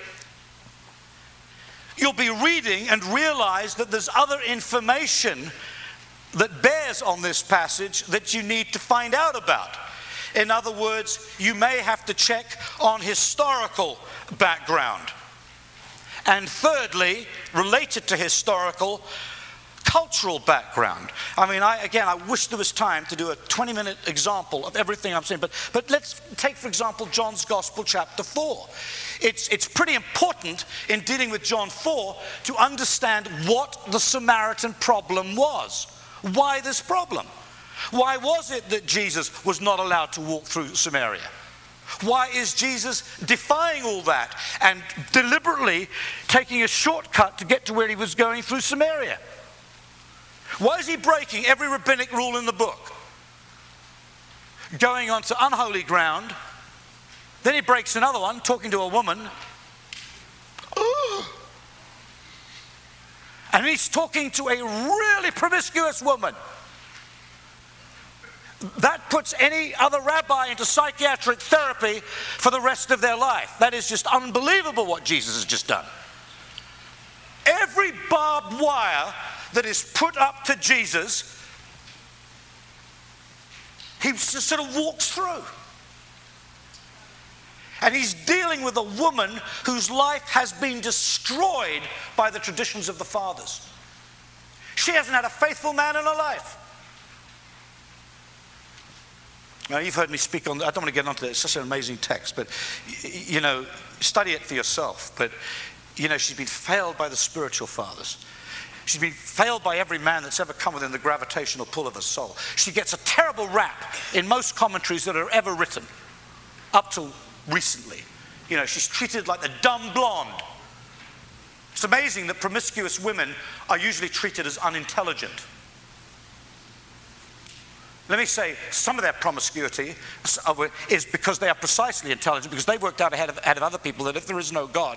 you'll be reading and realize that there's other information that bears on this passage that you need to find out about. In other words, you may have to check on historical background. And thirdly, related to historical, cultural background. I mean, I wish there was time to do a 20-minute example of everything I'm saying, but let's take, for example, John's Gospel, chapter 4. It's pretty important in dealing with John 4 to understand what the Samaritan problem was. Why this problem? Why was it that Jesus was not allowed to walk through Samaria? Why is Jesus defying all that and deliberately taking a shortcut to get to where he was going through Samaria? Why is he breaking every rabbinic rule in the book? Going onto unholy ground. Then he breaks another one, talking to a woman. Ooh. And he's talking to a really promiscuous woman. That puts any other rabbi into psychiatric therapy for the rest of their life. That is just unbelievable what Jesus has just done. Every barbed wire that is put up to Jesus, he just sort of walks through. And he's dealing with a woman whose life has been destroyed by the traditions of the fathers. She hasn't had a faithful man in her life. Now, you've heard me speak on, I don't want to get onto that, it's such an amazing text, but, you know, study it for yourself. But, you know, she's been failed by the spiritual fathers. She's been failed by every man that's ever come within the gravitational pull of her soul. She gets a terrible rap in most commentaries that are ever written, up till recently. You know, she's treated like the dumb blonde. It's amazing that promiscuous women are usually treated as unintelligent. Let me say, some of their promiscuity is because they are precisely intelligent, because they've worked out ahead of other people that if there is no God,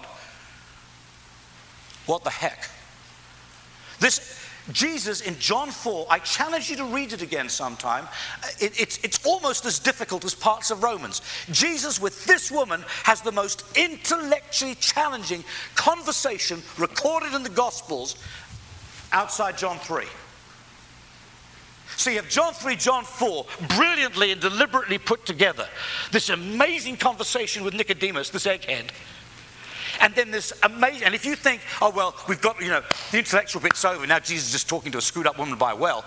what the heck? This Jesus in John 4, I challenge you to read it again sometime. It's almost as difficult as parts of Romans. Jesus with this woman has the most intellectually challenging conversation recorded in the Gospels outside John 3. So you have John 3, John 4, brilliantly and deliberately put together. This amazing conversation with Nicodemus, this egghead. And then this amazing, and if you think, oh, well, we've got, you know, the intellectual bit's over, now Jesus is just talking to a screwed up woman by a well.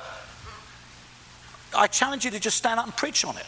I challenge you to just stand up and preach on it.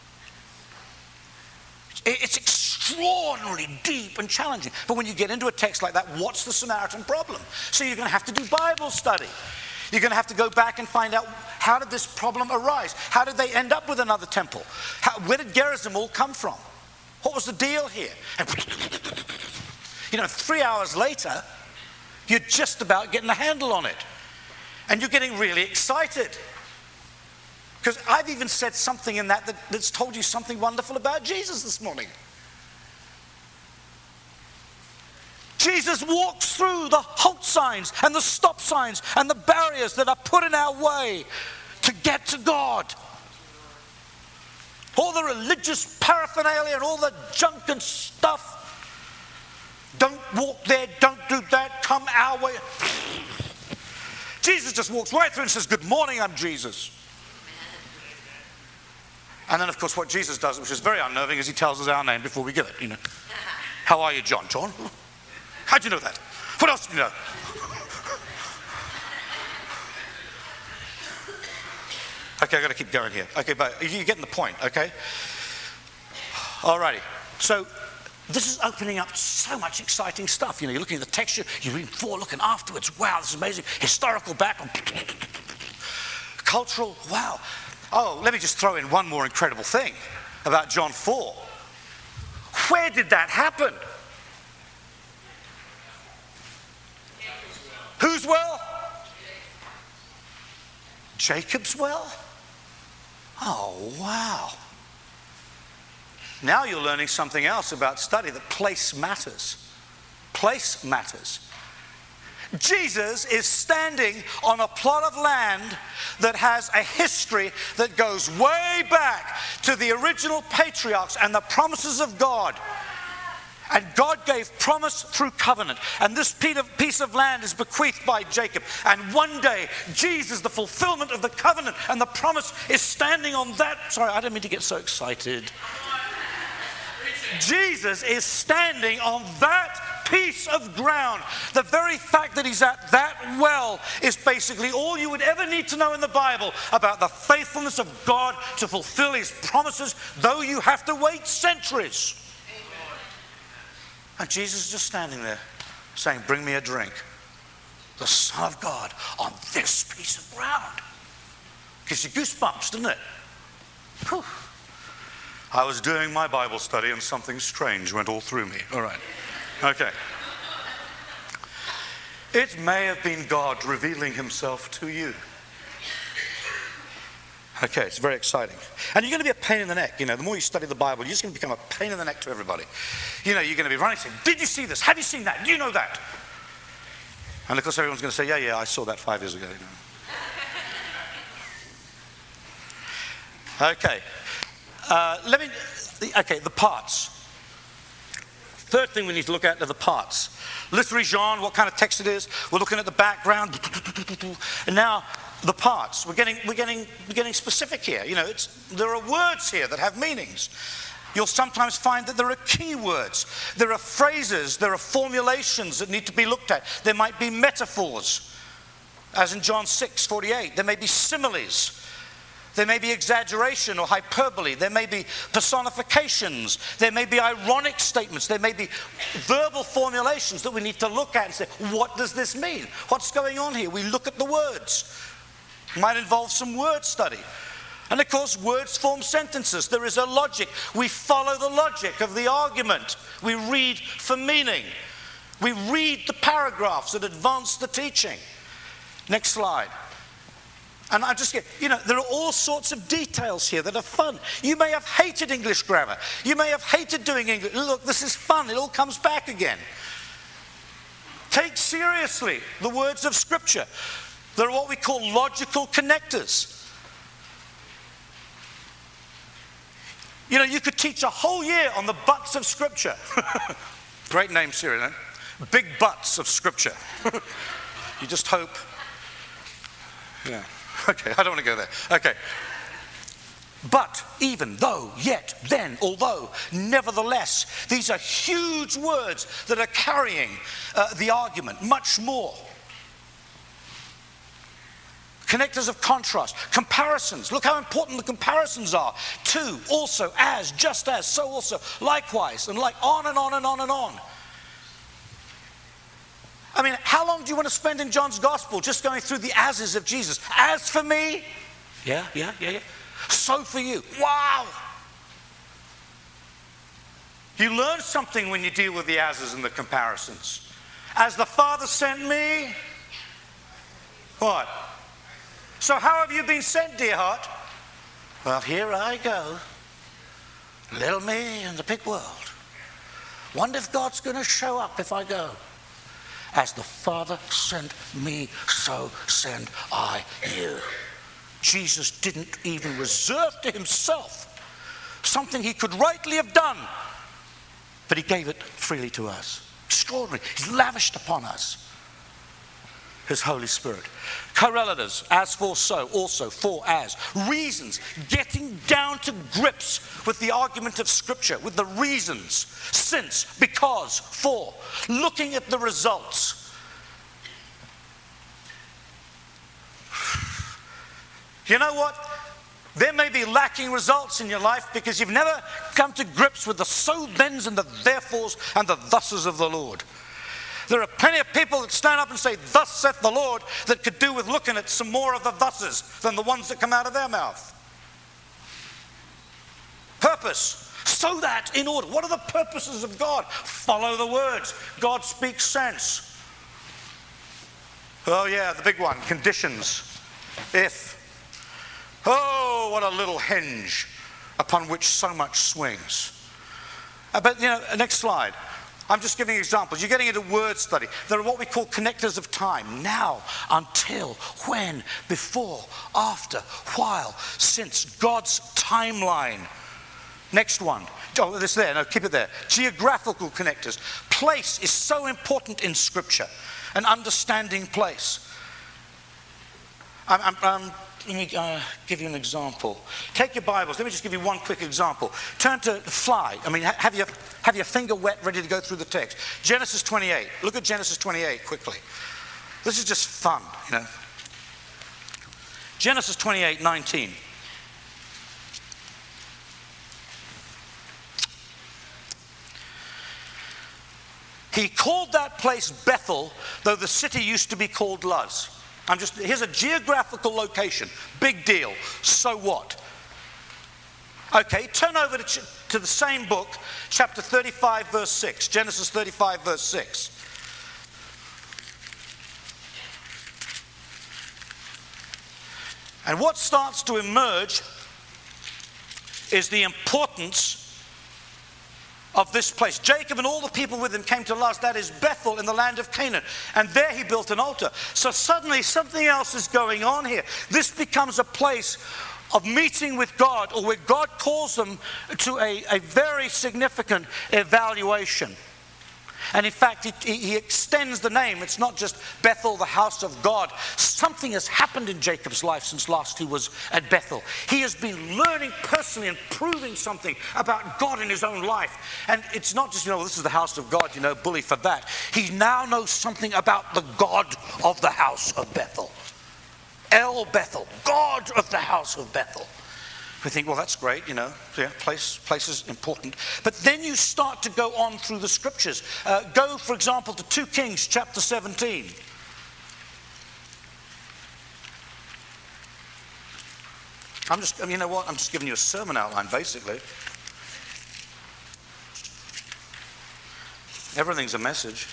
It's extraordinarily deep and challenging. But when you get into a text like that, what's the Samaritan problem? So you're going to have to do Bible study. You're going to have to go back and find out, how did this problem arise? How did they end up with another temple? Where did Gerizim all come from? What was the deal here? And you know, 3 hours later, you're just about getting a handle on it. And you're getting really excited. Because I've even said something in that's told you something wonderful about Jesus this morning. Jesus walks through the halt signs and the stop signs and the barriers that are put in our way to get to God. All the religious paraphernalia and all the junk and stuff. Don't walk there, don't do that, come our way. Jesus just walks right through and says, good morning, I'm Jesus. And then, of course, what Jesus does, which is very unnerving, is he tells us our name before we give it, you know. How are you, John? John? How'd you know that? What else do you know? Okay, I've got to keep going here. Okay, but you're getting the point, okay? Alrighty. So this is opening up so much exciting stuff. You know, you're looking at the texture, you're reading 4, looking afterwards. Wow, this is amazing. Historical background. Cultural, wow. Oh, let me just throw in one more incredible thing about John 4. Where did that happen? Whose well? Jacob's well? Oh, wow. Now you're learning something else about study, that place matters. Place matters. Jesus is standing on a plot of land that has a history that goes way back to the original patriarchs and the promises of God. And God gave promise through covenant. And this piece of land is bequeathed by Jacob. And one day, Jesus, the fulfillment of the covenant and the promise, is standing on that. Sorry, I don't mean to get so excited. Jesus is standing on that piece of ground. The very fact that he's at that well is basically all you would ever need to know in the Bible about the faithfulness of God to fulfill his promises, though you have to wait centuries. And Jesus is just standing there saying, bring me a drink. The Son of God on this piece of ground. Gives you goosebumps, doesn't it? Whew. I was doing my Bible study and something strange went all through me. All right. Okay. It may have been God revealing himself to you. Okay, it's very exciting. And you're going to be a pain in the neck. You know, the more you study the Bible, you're just going to become a pain in the neck to everybody. You know, you're going to be running saying, did you see this? Have you seen that? Do you know that? And of course everyone's going to say, yeah, I saw that 5 years ago. You know. Okay. The parts. Third thing we need to look at are the parts. Literary genre, what kind of text it is. We're looking at the background. And now the parts. We're getting specific here. You know, there are words here that have meanings. You'll sometimes find that there are key words. There are phrases, there are formulations that need to be looked at. There might be metaphors, as in John 6:48. There may be similes. There may be exaggeration or hyperbole. There may be personifications. There may be ironic statements. There may be verbal formulations that we need to look at and say, what does this mean? What's going on here? We look at the words. It might involve some word study. And of course, words form sentences. There is a logic. We follow the logic of the argument. We read for meaning. We read the paragraphs that advance the teaching. Next slide. And I just get, there are all sorts of details here that are fun. You may have hated English grammar. You may have hated doing English. Look, this is fun. It all comes back again. Take seriously the words of Scripture. There are what we call logical connectors. You could teach a whole year on the butts of Scripture. Great name, series, eh? Big butts of Scripture. You just hope. Yeah. Okay, I don't want to go there. Okay. But, even, though, yet, then, although, nevertheless, these are huge words that are carrying the argument much more. Connectors of contrast, comparisons. Look how important the comparisons are. To, also, as, just as, so also, likewise, and like on and on and on and on. I mean, how long do you want to spend in John's Gospel just going through the ases of Jesus? As for me, yeah. So for you, wow. You learn something when you deal with the ases and the comparisons. As the Father sent me, what? So how have you been sent, dear heart? Well, here I go. Little me in the big world. Wonder if God's going to show up if I go. As the Father sent me, so send I you. Jesus didn't even reserve to himself something he could rightly have done, but he gave it freely to us. Extraordinary. He's lavished upon us his Holy Spirit. Correlatives, as for so, also, for as. Reasons, getting down to grips with the argument of Scripture, with the reasons, since, because, for, looking at the results. You know what? There may be lacking results in your life because you've never come to grips with the so-thens and the therefores and the thuses of the Lord. There are plenty of people that stand up and say, thus saith the Lord, that could do with looking at some more of the thuses than the ones that come out of their mouth. Purpose, so that in order. What are the purposes of God? Follow the words. God speaks sense. Oh yeah, the big one, conditions. If. Oh, what a little hinge upon which so much swings. But next slide. I'm just giving examples. You're getting into word study. There are what we call connectors of time. Now, until, when, before, after, while, since. God's timeline. Next one. Oh, it's there. No, keep it there. Geographical connectors. Place is so important in Scripture. An understanding place. Let me give you an example. Take your Bibles. Let me just give you one quick example. Turn to fly. I mean, have your finger wet, ready to go through the text. Genesis 28. Look at Genesis 28 quickly. This is just fun, Genesis 28:19. He called that place Bethel, though the city used to be called Luz. Here's a geographical location. Big deal. So what? Okay, turn over to the same book, chapter 35, verse 6. Genesis 35, verse 6. And what starts to emerge is the importance of this place. Jacob and all the people with him came to Luz, that is Bethel, in the land of Canaan. And there he built an altar. So suddenly something else is going on here. This becomes a place of meeting with God, or where God calls them to a very significant evaluation. And in fact, he extends the name. It's not just Bethel, the house of God. Something has happened in Jacob's life since last he was at Bethel. He has been learning personally and proving something about God in his own life. And it's not just, this is the house of God, bully for that. He now knows something about the God of the house of Bethel. El Bethel, God of the house of Bethel. We think, well, that's great, place is important. But then you start to go on through the Scriptures. Go, for example, to 2 Kings chapter 17. you know what? I'm just giving you a sermon outline, basically. Everything's a message.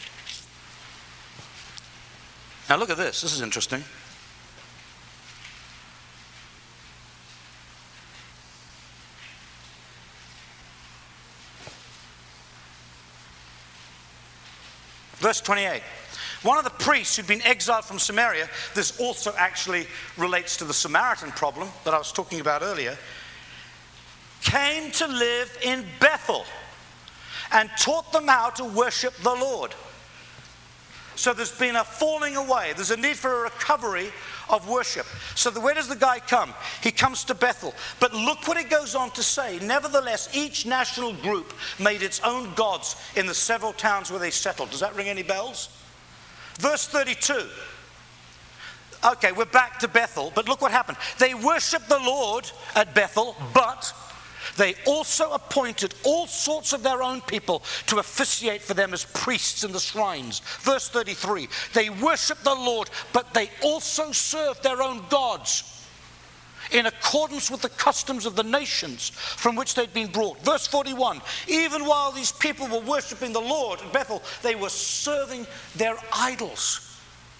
Now look at this. This is interesting. Verse 28. One of the priests who'd been exiled from Samaria, this also actually relates to the Samaritan problem that I was talking about earlier, came to live in Bethel and taught them how to worship the Lord. So there's been a falling away. There's a need for a recovery of worship. So where does the guy come? He comes to Bethel. But look what it goes on to say. Nevertheless, each national group made its own gods in the several towns where they settled. Does that ring any bells? Verse 32. Okay, we're back to Bethel, but look what happened. They worshiped the Lord at Bethel, but they also appointed all sorts of their own people to officiate for them as priests in the shrines. Verse 33. They worshiped the Lord, but they also served their own gods in accordance with the customs of the nations from which they'd been brought. Verse 41, even while these people were worshiping the Lord at Bethel, they were serving their idols.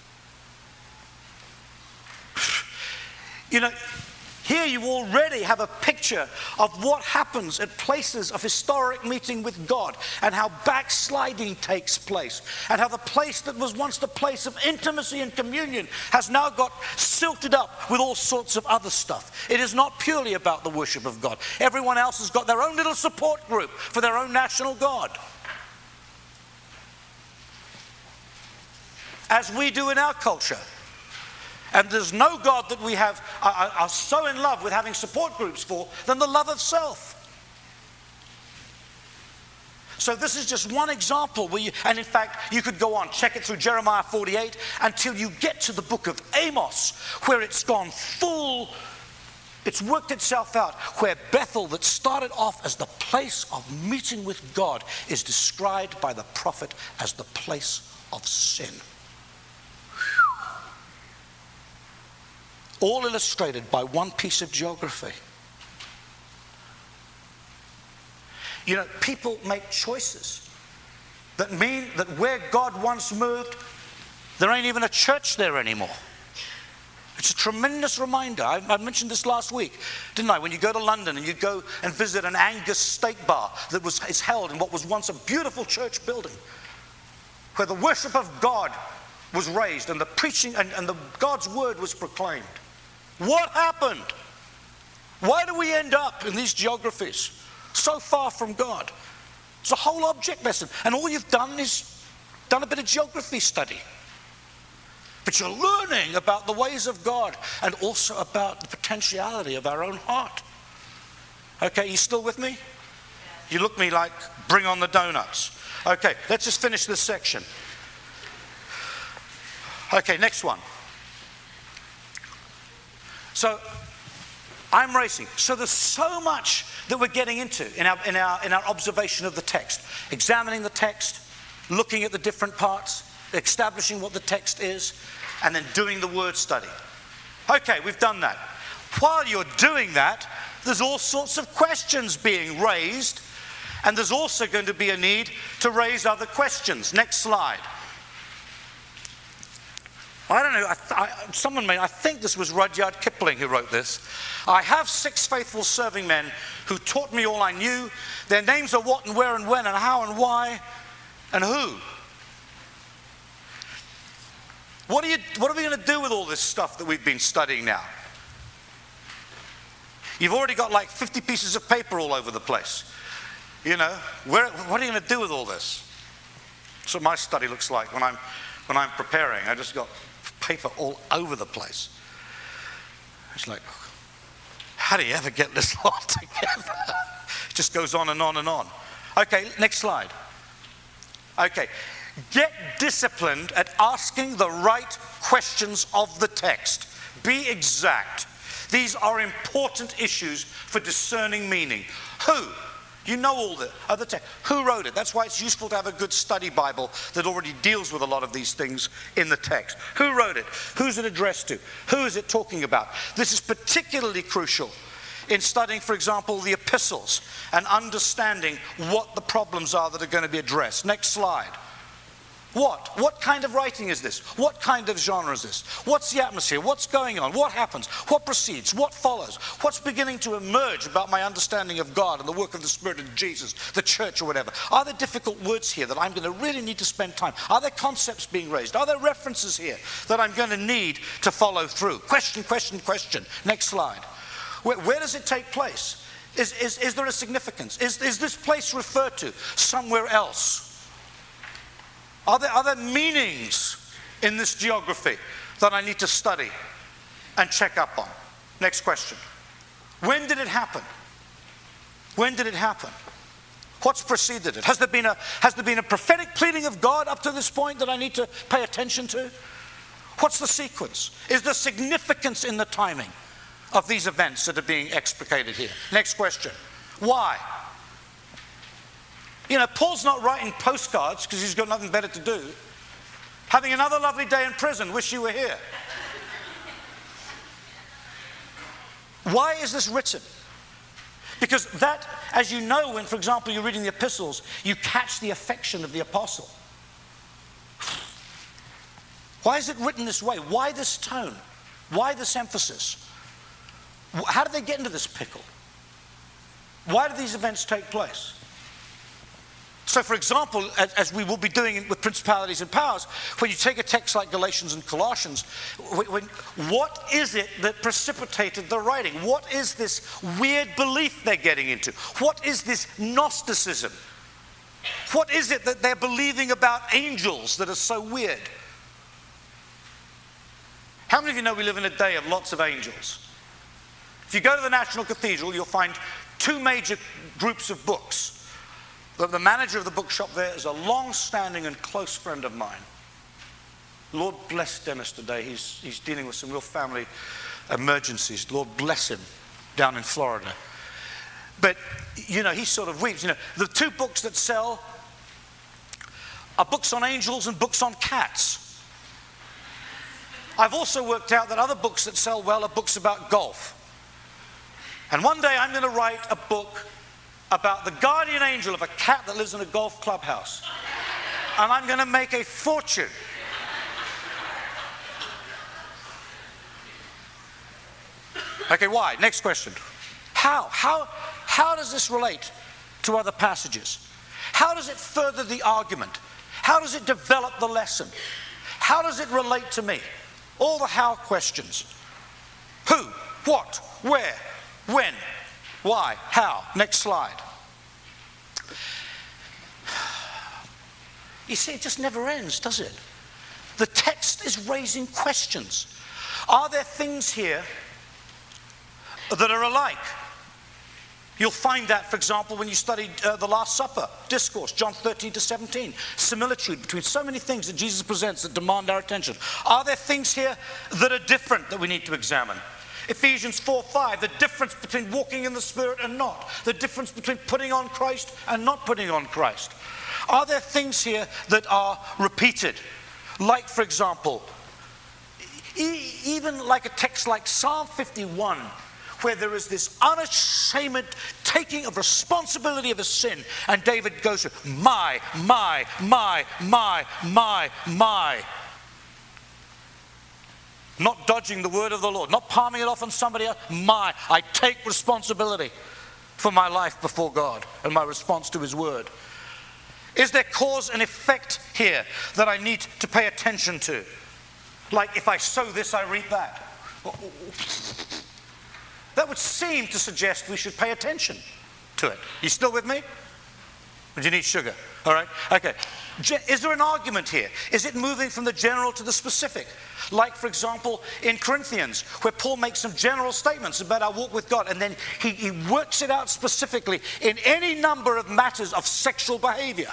You know, here you already have a picture of what happens at places of historic meeting with God and how backsliding takes place and how the place that was once the place of intimacy and communion has now got silted up with all sorts of other stuff. It is not purely about the worship of God. Everyone else has got their own little support group for their own national God. As we do in our culture. And there's no God that we have are so in love with having support groups for than the love of self. So this is just one example where and in fact you could go on, check it through Jeremiah 48 until you get to the book of Amos, where it's gone full, it's worked itself out, where Bethel, that started off as the place of meeting with God, is described by the prophet as the place of sin. All illustrated by one piece of geography. You know, people make choices that mean that where God once moved, there ain't even a church there anymore. It's a tremendous reminder. I mentioned this last week, didn't I? When you go to London and you go and visit an Angus steak bar that is held in what was once a beautiful church building, where the worship of God was raised and the preaching and the God's word was proclaimed. What happened? Why do we end up in these geographies so far from God? It's a whole object lesson. And all you've done is done a bit of geography study. But you're learning about the ways of God and also about the potentiality of our own heart. Okay, you still with me? You look at me like, bring on the donuts. Okay, let's just finish this section. Okay, next one. So I'm racing. So there's so much that we're getting into in our observation of the text. Examining the text, looking at the different parts, establishing what the text is, and then doing the word study. Okay, we've done that. While you're doing that, there's all sorts of questions being raised, and there's also going to be a need to raise other questions. Next slide. I don't know, I think this was Rudyard Kipling who wrote this. I have 6 faithful serving men who taught me all I knew. Their names are what and where and when and how and why and who. What are we going to do with all this stuff that we've been studying now? You've already got like 50 pieces of paper all over the place. You know, what are you going to do with all this? That's what my study looks like when I'm preparing. I just got paper all over the place. It's like, how do you ever get this lot together? It just goes on and on and on. Okay, next slide. Okay, get disciplined at asking the right questions of the text. Be exact. These are important issues for discerning meaning. Who? You know all the other text. Who wrote it? That's why it's useful to have a good study Bible that already deals with a lot of these things in the text. Who wrote it? Who's it addressed to? Who is it talking about? This is particularly crucial in studying, for example, the epistles and understanding what the problems are that are going to be addressed. Next slide. What kind of writing is this? What kind of genre is this? What's the atmosphere? What's going on? What happens? What precedes? What follows? What's beginning to emerge about my understanding of God and the work of the Spirit of Jesus, the church or whatever? Are there difficult words here that I'm going to really need to spend time? Are there concepts being raised? Are there references here that I'm going to need to follow through? Question, question, question. Next slide. Where does it take place? Is there a significance? Is this place referred to somewhere else? Are there meanings in this geography that I need to study and check up on? Next question. When did it happen? When did it happen? What's preceded it? Has there been a prophetic pleading of God up to this point that I need to pay attention to? What's the sequence? Is there significance in the timing of these events that are being explicated here? Next question. Why? You know, Paul's not writing postcards because he's got nothing better to do. Having another lovely day in prison, wish you were here. Why is this written? Because that, as you know, when, for example, you're reading the epistles, you catch the affection of the apostle. Why is it written this way? Why this tone? Why this emphasis? How did they get into this pickle? Why did these events take place? So, for example, as we will be doing with principalities and powers, when you take a text like Galatians and Colossians, what is it that precipitated the writing? What is this weird belief they're getting into? What is this Gnosticism? What is it that they're believing about angels that are so weird? How many of you know we live in a day of lots of angels? If you go to the National Cathedral, you'll find two major groups of books. The manager of the bookshop there is a long-standing and close friend of mine. Lord bless Dennis today. He's dealing with some real family emergencies. Lord bless him down in Florida. But, you know, he sort of weeps. You know, the two books that sell are books on angels and books on cats. I've also worked out that other books that sell well are books about golf. And one day I'm going to write a book about the guardian angel of a cat that lives in a golf clubhouse. And I'm going to make a fortune. Okay, why? Next question. How does this relate to other passages? How does it further the argument? How does it develop the lesson? How does it relate to me? All the how questions. Who? What? Where? When? Why? How? Next slide. You see, it just never ends, does it? The text is raising questions. Are there things here that are alike? You'll find that, for example, when you study the Last Supper discourse, John 13 to 17. Similitude between so many things that Jesus presents that demand our attention. Are there things here that are different that we need to examine? Ephesians 4:5, the difference between walking in the Spirit and not. The difference between putting on Christ and not putting on Christ. Are there things here that are repeated? Like, for example, even like a text like Psalm 51, where there is this unashamed taking of responsibility of a sin, and David goes, my. Not dodging the word of the Lord, not palming it off on somebody else. I take responsibility for my life before God and my response to his word. Is there cause and effect here that I need to pay attention to? Like, if I sow this, I reap that. That would seem to suggest we should pay attention to it. You still with me? Or do you need sugar? All right. Okay. Is there an argument here? Is it moving from the general to the specific? Like, for example, in Corinthians, where Paul makes some general statements about our walk with God, and then he works it out specifically in any number of matters of sexual behavior,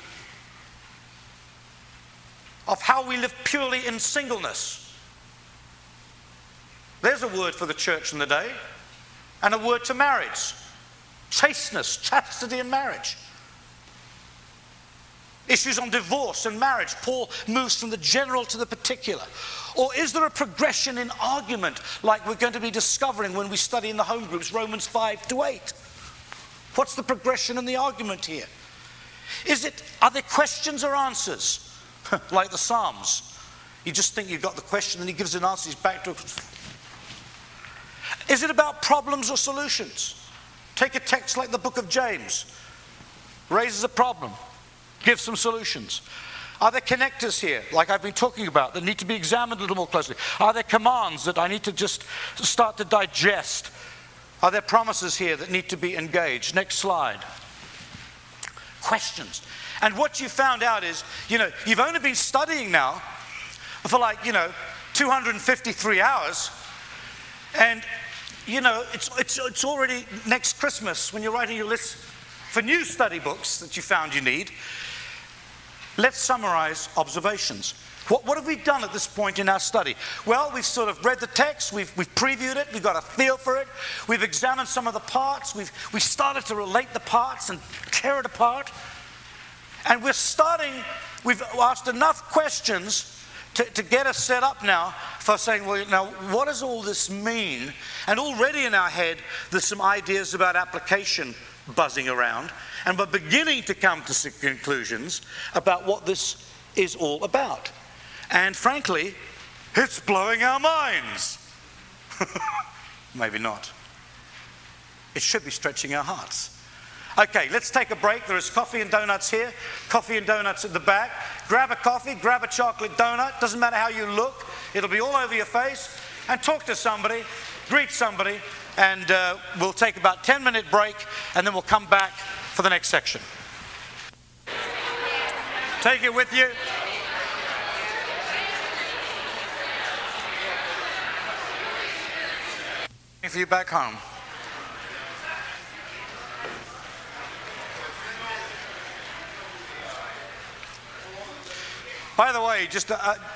of how we live purely in singleness. There's a word for the church in the day, and a word to marriage. Chasteness, chastity in marriage. Issues on divorce and marriage, Paul moves from the general to the particular. Or is there a progression in argument like we're going to be discovering when we study in the home groups, Romans 5-8? What's the progression in the argument here? Are there questions or answers? Like the Psalms. You just think you've got the question and he gives an answer, he's back to it. Is it about problems or solutions? Take a text like the book of James. Raises a problem. Gives some solutions. Are there connectors here, like I've been talking about, that need to be examined a little more closely? Are there commands that I need to just start to digest? Are there promises here that need to be engaged? Next slide. Questions. And what you found out is, you've only been studying now for 253 hours. And, it's already next Christmas when you're writing your list for new study books that you found you need. Let's summarize observations. What have we done at this point in our study? Well, we've sort of read the text, we've previewed it, we've got a feel for it, we've examined some of the parts, we've started to relate the parts and tear it apart. And we've asked enough questions to get us set up now for saying, well, now, what does all this mean? And already in our head, there's some ideas about application buzzing around. And we're beginning to come to conclusions about what this is all about. And frankly, it's blowing our minds. Maybe not. It should be stretching our hearts. Okay, let's take a break. There is coffee and donuts here. Coffee and donuts at the back. Grab a coffee, grab a chocolate donut. Doesn't matter how you look. It'll be all over your face. And talk to somebody, greet somebody, and we'll take about a 10-minute break, and then we'll come back for the next section. Take it with you. For you back home. By the way, just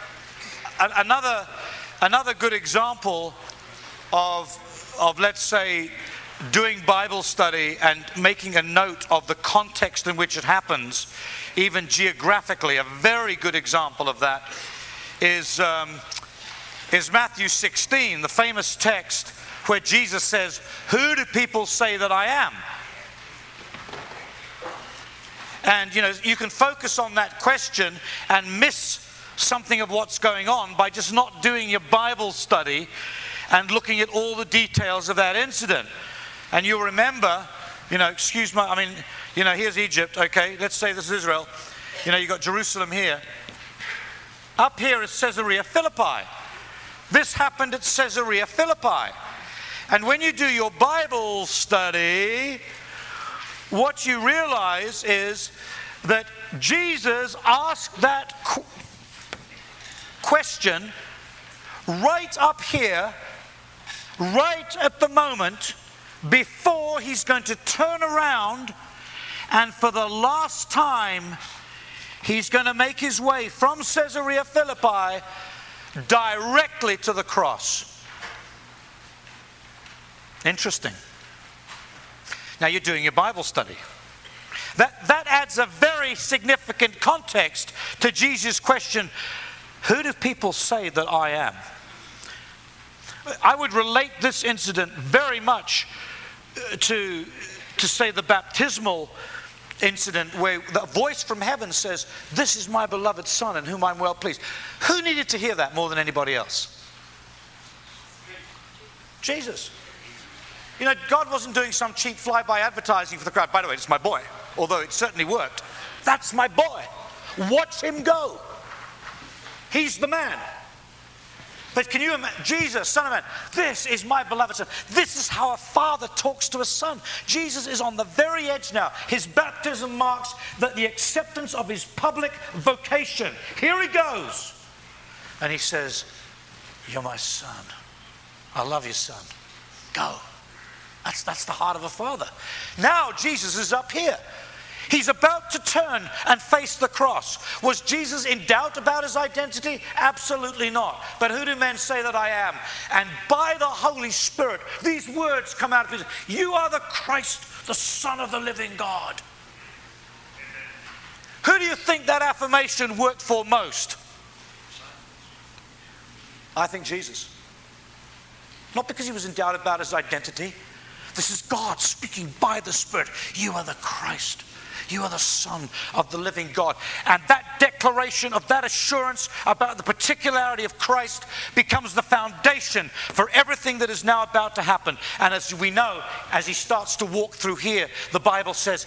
another good example of let's say doing Bible study and making a note of the context in which it happens, even geographically. A very good example of that is Matthew 16, the famous text where Jesus says, "Who do people say that I am?" And you can focus on that question and miss something of what's going on by just not doing your Bible study and looking at all the details of that incident. And you'll remember, here's Egypt, okay, let's say this is Israel. You've got Jerusalem here. Up here is Caesarea Philippi. This happened at Caesarea Philippi. And when you do your Bible study, what you realize is that Jesus asked that question right up here, right at the moment before he's going to turn around, and for the last time he's going to make his way from Caesarea Philippi directly to the cross. Interesting. Now you're doing your Bible study. That adds a very significant context to Jesus' question, who do people say that I am? I would relate this incident very much to say the baptismal incident where the voice from heaven says, "This is my beloved Son in whom I'm well pleased." Who needed to hear that more than anybody else? Jesus. God wasn't doing some cheap fly-by advertising for the crowd. By the way, it's my boy, although it certainly worked. That's my boy. Watch him go. He's the man. But can you imagine, Jesus, Son of Man, this is my beloved Son. This is how a father talks to a son. Jesus is on the very edge now. His baptism marks the acceptance of his public vocation. Here he goes. And he says, "You're my son. I love you, son. Go." That's the heart of a father. Now Jesus is up here. He's about to turn and face the cross. Was Jesus in doubt about his identity? Absolutely not. But who do men say that I am? And by the Holy Spirit, these words come out of his mouth. You are the Christ, the Son of the living God. Who do you think that affirmation worked for most? I think Jesus. Not because he was in doubt about his identity. This is God speaking by the Spirit. You are the Christ. You are the Son of the living God. And that declaration of that assurance about the particularity of Christ becomes the foundation for everything that is now about to happen. And as we know, as he starts to walk through here, the Bible says,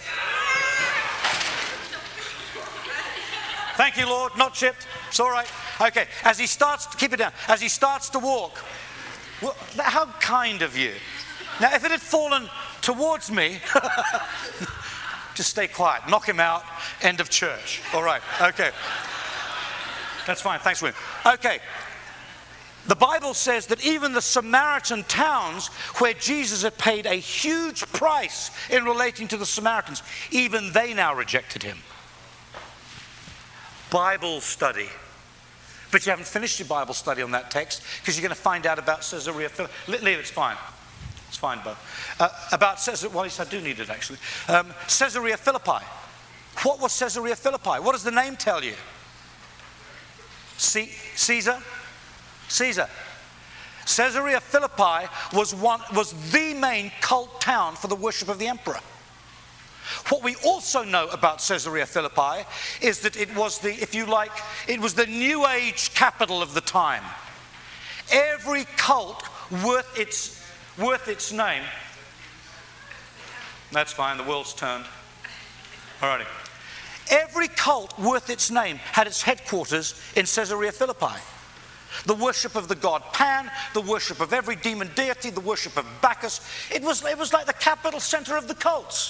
thank you, Lord, not chipped. It's all right. Okay, as he starts to, keep it down, as he starts to walk, well, how kind of you. Now, if it had fallen towards me, just stay quiet. Knock him out. End of church. All right. Okay. That's fine. Thanks, William. Okay. The Bible says that even the Samaritan towns where Jesus had paid a huge price in relating to the Samaritans, even they now rejected him. Bible study. But you haven't finished your Bible study on that text because you're going to find out about Caesarea Philippi. Leave it, it's fine. It's fine, Bo. About Caesarea, well, I do need it actually. Caesarea Philippi. What was Caesarea Philippi? What does the name tell you? Caesar? Caesar. Caesarea Philippi was the main cult town for the worship of the emperor. What we also know about Caesarea Philippi is that it was the, if you like, it was the New Age capital of the time. Every cult worth its name. That's fine, the world's turned. Alrighty. Every cult worth its name had its headquarters in Caesarea Philippi. The worship of the god Pan, the worship of every demon deity, the worship of Bacchus. It was like the capital center of the cults.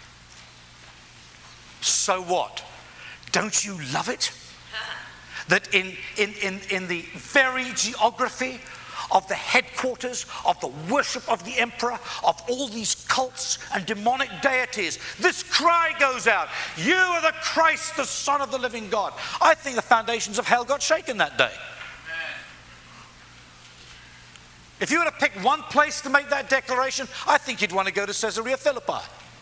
So what? Don't you love it? That in the very geography of the headquarters of the worship of the emperor, of all these cults and demonic deities, this cry goes out, you are the Christ, the Son of the living God. I think the foundations of hell got shaken that day. If you were to pick one place to make that declaration, I think you'd want to go to Caesarea Philippi.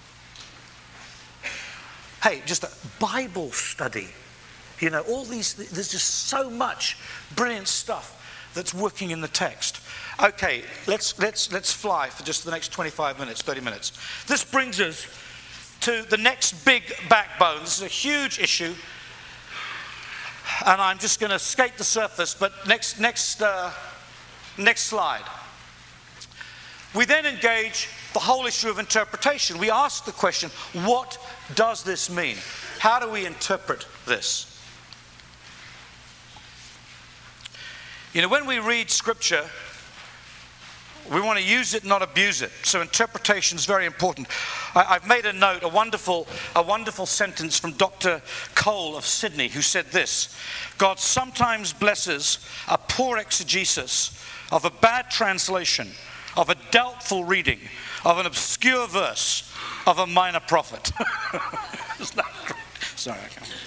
Hey, just a Bible study. You know, all these, there's just so much brilliant stuff that's working in the text. Okay, let's fly for just the next 25 minutes, 30 minutes. This brings us to the next big backbone. This is a huge issue. And I'm just going to skate the surface, but next slide. We then engage the whole issue of interpretation. We ask the question, what does this mean? How do we interpret this? You know, when we read Scripture, we want to use it, not abuse it. So interpretation is very important. I've made a note, a wonderful sentence from Dr. Cole of Sydney, who said this: God sometimes blesses a poor exegesis of a bad translation, of a doubtful reading, of an obscure verse, of a minor prophet. Sorry, I can't.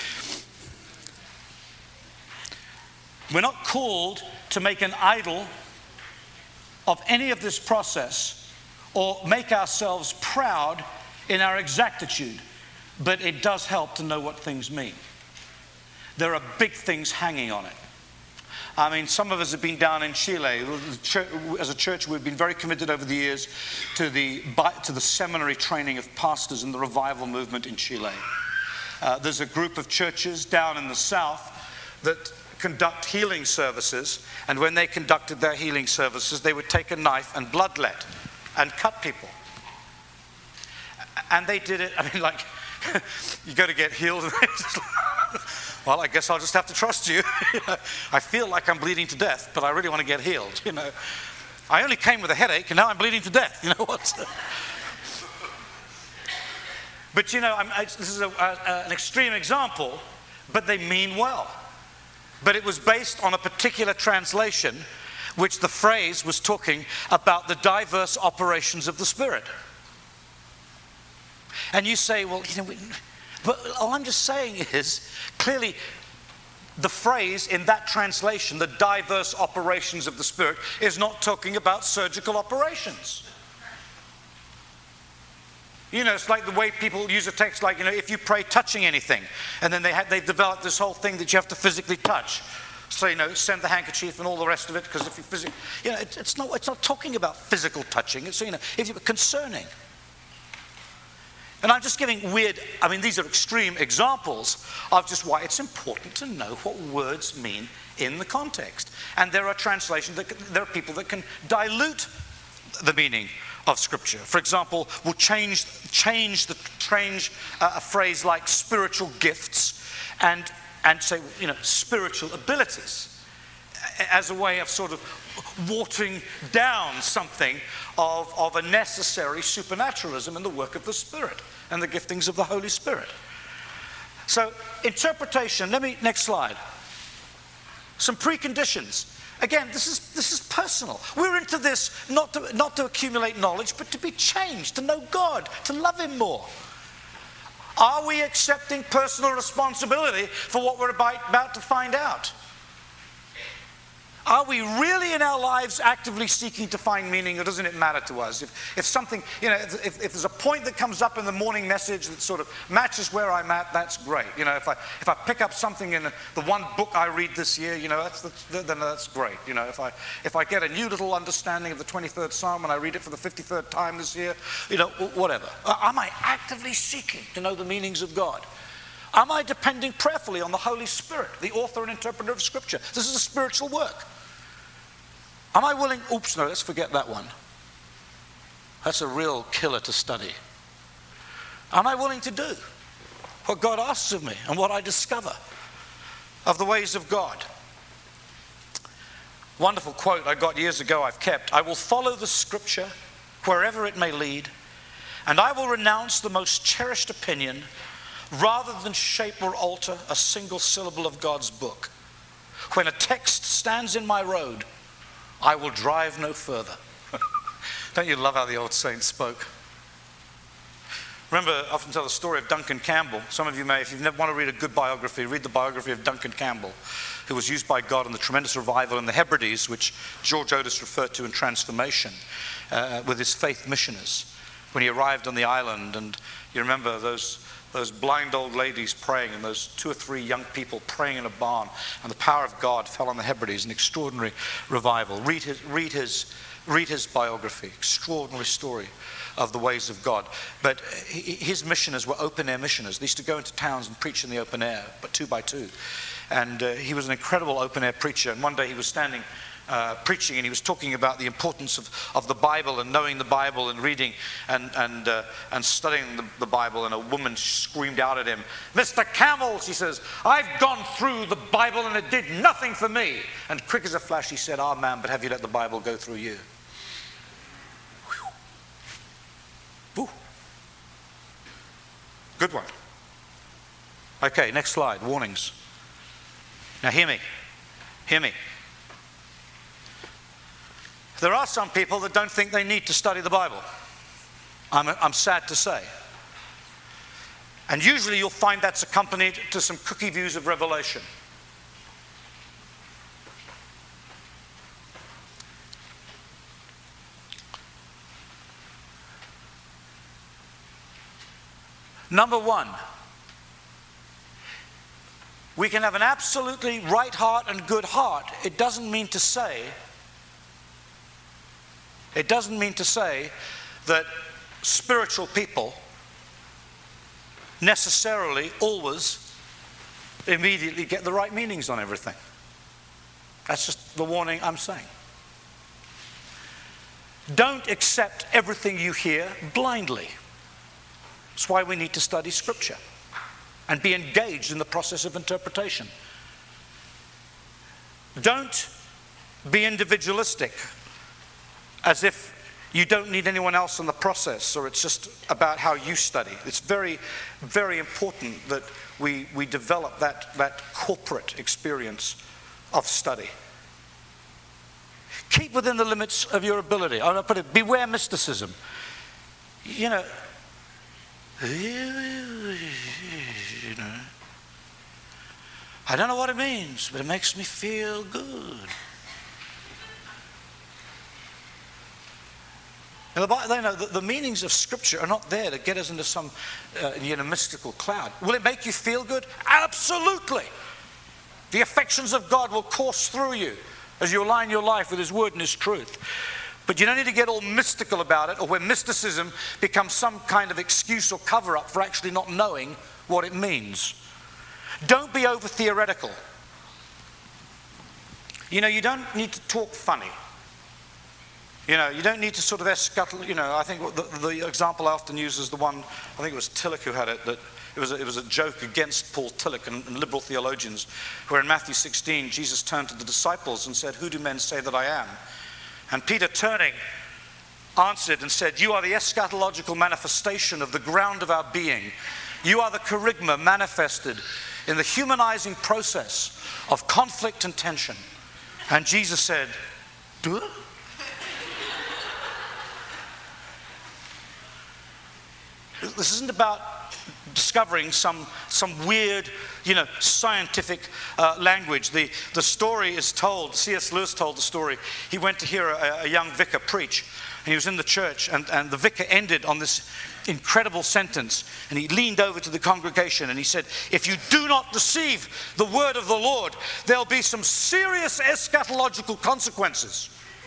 We're not called to make an idol of any of this process or make ourselves proud in our exactitude, but it does help to know what things mean. There are big things hanging on it. I mean, some of us have been down in Chile. As a church, we've been very committed over the years to the seminary training of pastors in the revival movement in Chile. There's a group of churches down in the south that conduct healing services, and when they conducted their healing services, they would take a knife and bloodlet and cut people. And they did it, I mean, like, you go to get healed, and well, I guess I'll just have to trust you. I feel like I'm bleeding to death, but I really want to get healed, you know. I only came with a headache, and now I'm bleeding to death, you know what? But, you know, this is an extreme example, but they mean well. But it was based on a particular translation, which the phrase was talking about the diverse operations of the Spirit. And you say, well, you know, but all I'm just saying is, clearly, the phrase in that translation, the diverse operations of the Spirit, is not talking about surgical operations. You know, it's like the way people use a text like, you know, if you pray touching anything, and then they've developed this whole thing that you have to physically touch. So, you know, send the handkerchief and all the rest of it, because if you physically, you know, it's not talking about physical touching. It's, you know, if you're concerning. And I'm just giving weird, I mean, these are extreme examples of just why it's important to know what words mean in the context. And there are translations, there are people that can dilute the meaning of Scripture. For example, will change a phrase like spiritual gifts and say, you know, spiritual abilities, as a way of sort of watering down something of a necessary supernaturalism in the work of the Spirit and the giftings of the Holy Spirit. So, interpretation, next slide. Some preconditions. Again, this is personal. We're into this not to accumulate knowledge, but to be changed, to know God, to love Him more. Are we accepting personal responsibility for what we're about to find out? Are we really in our lives actively seeking to find meaning, or doesn't it matter to us? If something, you know, if there's a point that comes up in the morning message that sort of matches where I'm at, that's great. You know, if I pick up something in the one book I read this year, you know, then that's great. You know, if I get a new little understanding of the 23rd Psalm and I read it for the 53rd time this year, you know, whatever. Am I actively seeking to know the meanings of God? Am I depending prayerfully on the Holy Spirit, the author and interpreter of Scripture? This is a spiritual work. Am I willing? Oops, no, let's forget that one. That's a real killer to study. Am I willing to do what God asks of me and what I discover of the ways of God? Wonderful quote I got years ago I've kept. I will follow the Scripture wherever it may lead, and I will renounce the most cherished opinion rather than shape or alter a single syllable of God's book. When a text stands in my road, I will drive no further. Don't you love how the old saints spoke? Remember, I often tell the story of Duncan Campbell. Some of you may, if you never want to read a good biography, read the biography of Duncan Campbell, who was used by God in the tremendous revival in the Hebrides, which George Otis referred to in Transformation, with his faith missioners. When he arrived on the island, and you remember those blind old ladies praying, and those 2 or 3 young people praying in a barn, and the power of God fell on the Hebrides, an extraordinary revival. Read his biography, extraordinary story of the ways of God. But his missioners were open-air missioners. They used to go into towns and preach in the open air, but 2 by 2. And he was an incredible open-air preacher. And one day he was standing preaching, and he was talking about the importance of the Bible and knowing the Bible and reading and studying the Bible. And a woman screamed out at him, "Mr. Campbell," she says, "I've gone through the Bible and it did nothing for me." And quick as a flash he said, "Ah, ma'am, but have you let the Bible go through you?" Whew. Good one. Okay, next slide, warnings. Now hear me. There are some people that don't think they need to study the Bible. I'm sad to say. And usually you'll find that's accompanied to some cookie views of Revelation. Number one, we can have an absolutely right heart and good heart. It doesn't mean to say that spiritual people necessarily always immediately get the right meanings on everything. That's just the warning I'm saying. Don't accept everything you hear blindly. That's why we need to study Scripture and be engaged in the process of interpretation. Don't be individualistic, as if you don't need anyone else in the process, or it's just about how you study. It's very, very important that we develop that corporate experience of study. Keep within the limits of your ability. I'm going to put it, beware mysticism. You know, I don't know what it means, but it makes me feel good. And they know that the meanings of Scripture are not there to get us into some mystical cloud. Will it make you feel good? Absolutely. The affections of God will course through you as you align your life with His Word and His truth. But you don't need to get all mystical about it, or where mysticism becomes some kind of excuse or cover-up for actually not knowing what it means. Don't be over-theoretical. You don't need to talk funny. You don't need to sort of escuttle. I think the example I often use is the one, I think it was Tillich who had it, that it was a joke against Paul Tillich and liberal theologians, where in Matthew 16, Jesus turned to the disciples and said, "Who do men say that I am?" And Peter, turning, answered and said, "You are the eschatological manifestation of the ground of our being. You are the kerygma manifested in the humanizing process of conflict and tension." And Jesus said, "Duh?" This isn't about discovering some weird, scientific language. The story is told, C.S. Lewis told the story. He went to hear a young vicar preach, and he was in the church, and the vicar ended on this incredible sentence, and he leaned over to the congregation and he said, "If you do not receive the word of the Lord, there'll be some serious eschatological consequences."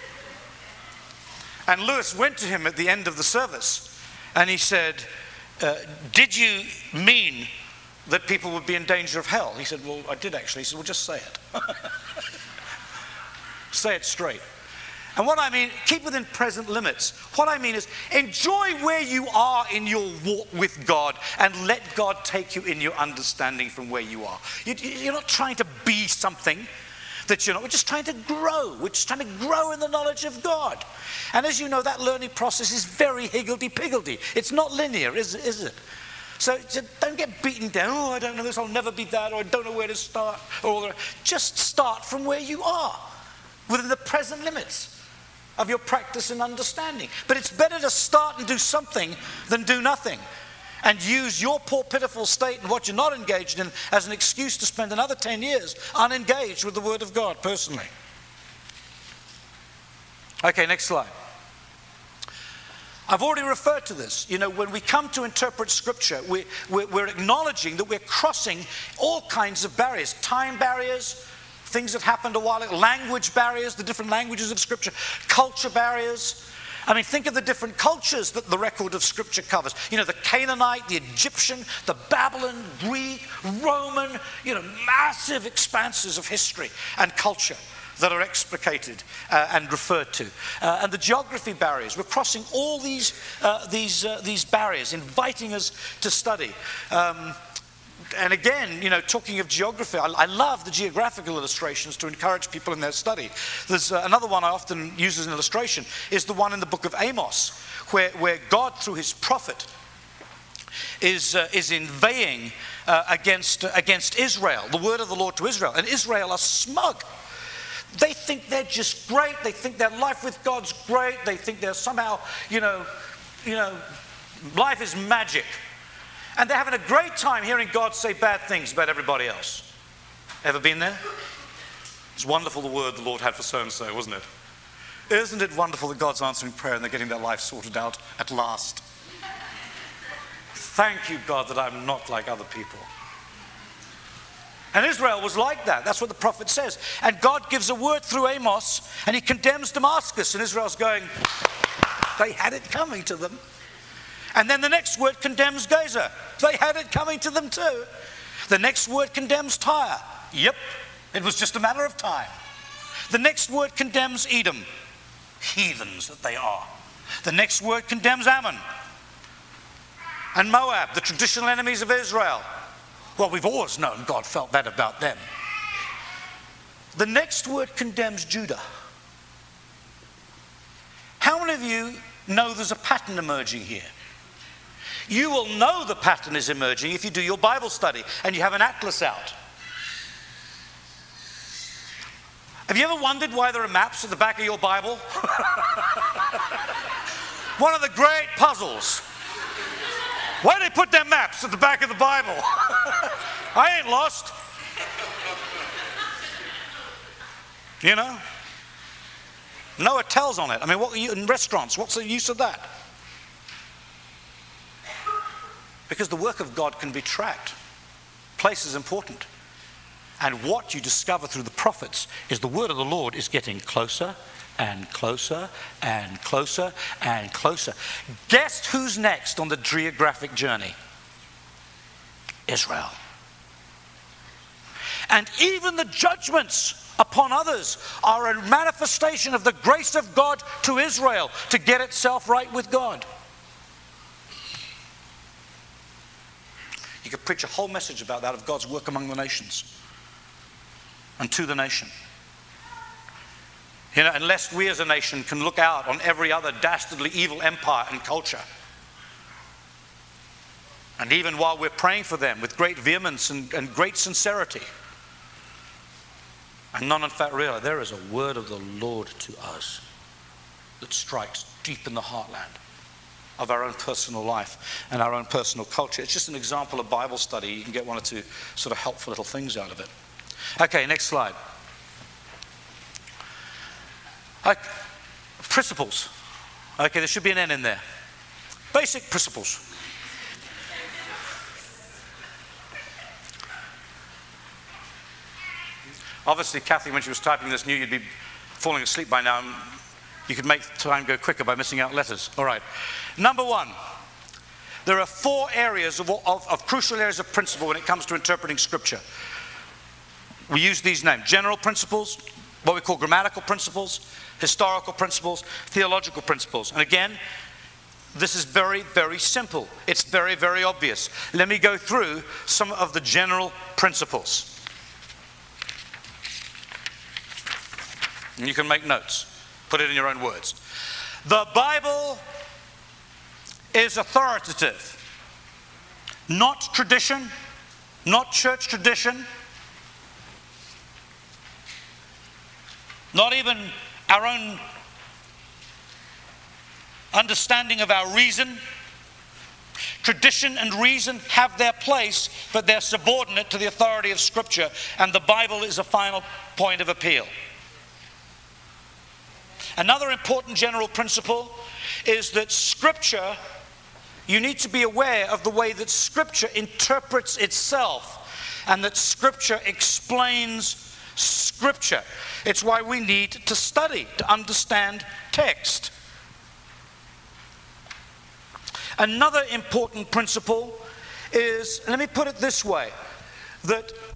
And Lewis went to him at the end of the service, and he said, "Did you mean that people would be in danger of hell?" He said, "Well, I did actually." He said, "Well, just say it." Say it straight. And what I mean, keep within present limits. What I mean is, enjoy where you are in your walk with God and let God take you in your understanding from where you are. You're not trying to be something that you're not. We're just trying to grow. We're just trying to grow in the knowledge of God. And as you know, that learning process is very higgledy-piggledy. It's not linear, is it? So don't get beaten down. "Oh, I don't know this, I'll never be that, or I don't know where to start." Just start from where you are, within the present limits of your practice and understanding. But it's better to start and do something than do nothing, and use your poor, pitiful state and what you're not engaged in as an excuse to spend another 10 years unengaged with the Word of God personally. Okay, next slide. I've already referred to this. When we come to interpret Scripture, we're acknowledging that we're crossing all kinds of barriers. Time barriers, things that happened a while ago, language barriers, the different languages of Scripture, culture barriers. I mean, think of the different cultures that the record of Scripture covers. The Canaanite, the Egyptian, the Babylon, Greek, Roman, massive expanses of history and culture that are explicated and referred to. And the geography barriers. We're crossing all these barriers, inviting us to study. And again, talking of geography, I love the geographical illustrations to encourage people in their study. There's another one I often use as an illustration, is the one in the book of Amos, where God, through his prophet, is inveighing against Israel, the word of the Lord to Israel. And Israel are smug. They think they're just great. They think their life with God's great. They think they're somehow, life is magic. And they're having a great time hearing God say bad things about everybody else. Ever been there? It's wonderful the word the Lord had for so-and-so, wasn't it? Isn't it wonderful that God's answering prayer and they're getting their life sorted out at last? Thank you, God, that I'm not like other people. And Israel was like that. That's what the prophet says. And God gives a word through Amos, and he condemns Damascus. And Israel's going, they had it coming to them. And then the next word condemns Gaza. They had it coming to them too. The next word condemns Tyre. Yep, it was just a matter of time. The next word condemns Edom. Heathens that they are. The next word condemns Ammon and Moab, the traditional enemies of Israel. Well, we've always known God felt that about them. The next word condemns Judah. How many of you know there's a pattern emerging here? You will know the pattern is emerging if you do your Bible study and you have an atlas out. Have you ever wondered why there are maps at the back of your Bible? One of the great puzzles. Why do they put their maps at the back of the Bible? I ain't lost. No hotels on it. I mean, what in restaurants? What's the use of that? Because the work of God can be tracked. Place is important. And what you discover through the prophets is the word of the Lord is getting closer and closer and closer and closer. Guess who's next on the geographic journey? Israel. And even the judgments upon others are a manifestation of the grace of God to Israel to get itself right with God. You could preach a whole message about that, of God's work among the nations and to the nation. You know, unless we as a nation can look out on every other dastardly evil empire and culture. And even while we're praying for them with great vehemence and great sincerity, and none in fact realize there is a word of the Lord to us that strikes deep in the heartland of our own personal life and our own personal culture. It's just an example of Bible study. You can get one or two sort of helpful little things out of it. Okay, next slide. Principles. Okay, there should be an N in there. Basic principles. Obviously, Kathy, when she was typing this, knew you'd be falling asleep by now. You could make time go quicker by missing out letters. All right. Number one, there are 4 areas of crucial areas of principle when it comes to interpreting Scripture. We use these names: general principles, what we call grammatical principles, historical principles, theological principles. And again, this is very, very simple. It's very, very obvious. Let me go through some of the general principles. And you can make notes. Put it in your own words. The Bible is authoritative. Not tradition, not church tradition, not even our own understanding of our reason. Tradition and reason have their place, but they're subordinate to the authority of Scripture, and the Bible is a final point of appeal. Another important general principle is that Scripture, you need to be aware of the way that Scripture interprets itself and that Scripture explains Scripture. It's why we need to study, to understand text. Another important principle is, let me put it this way, that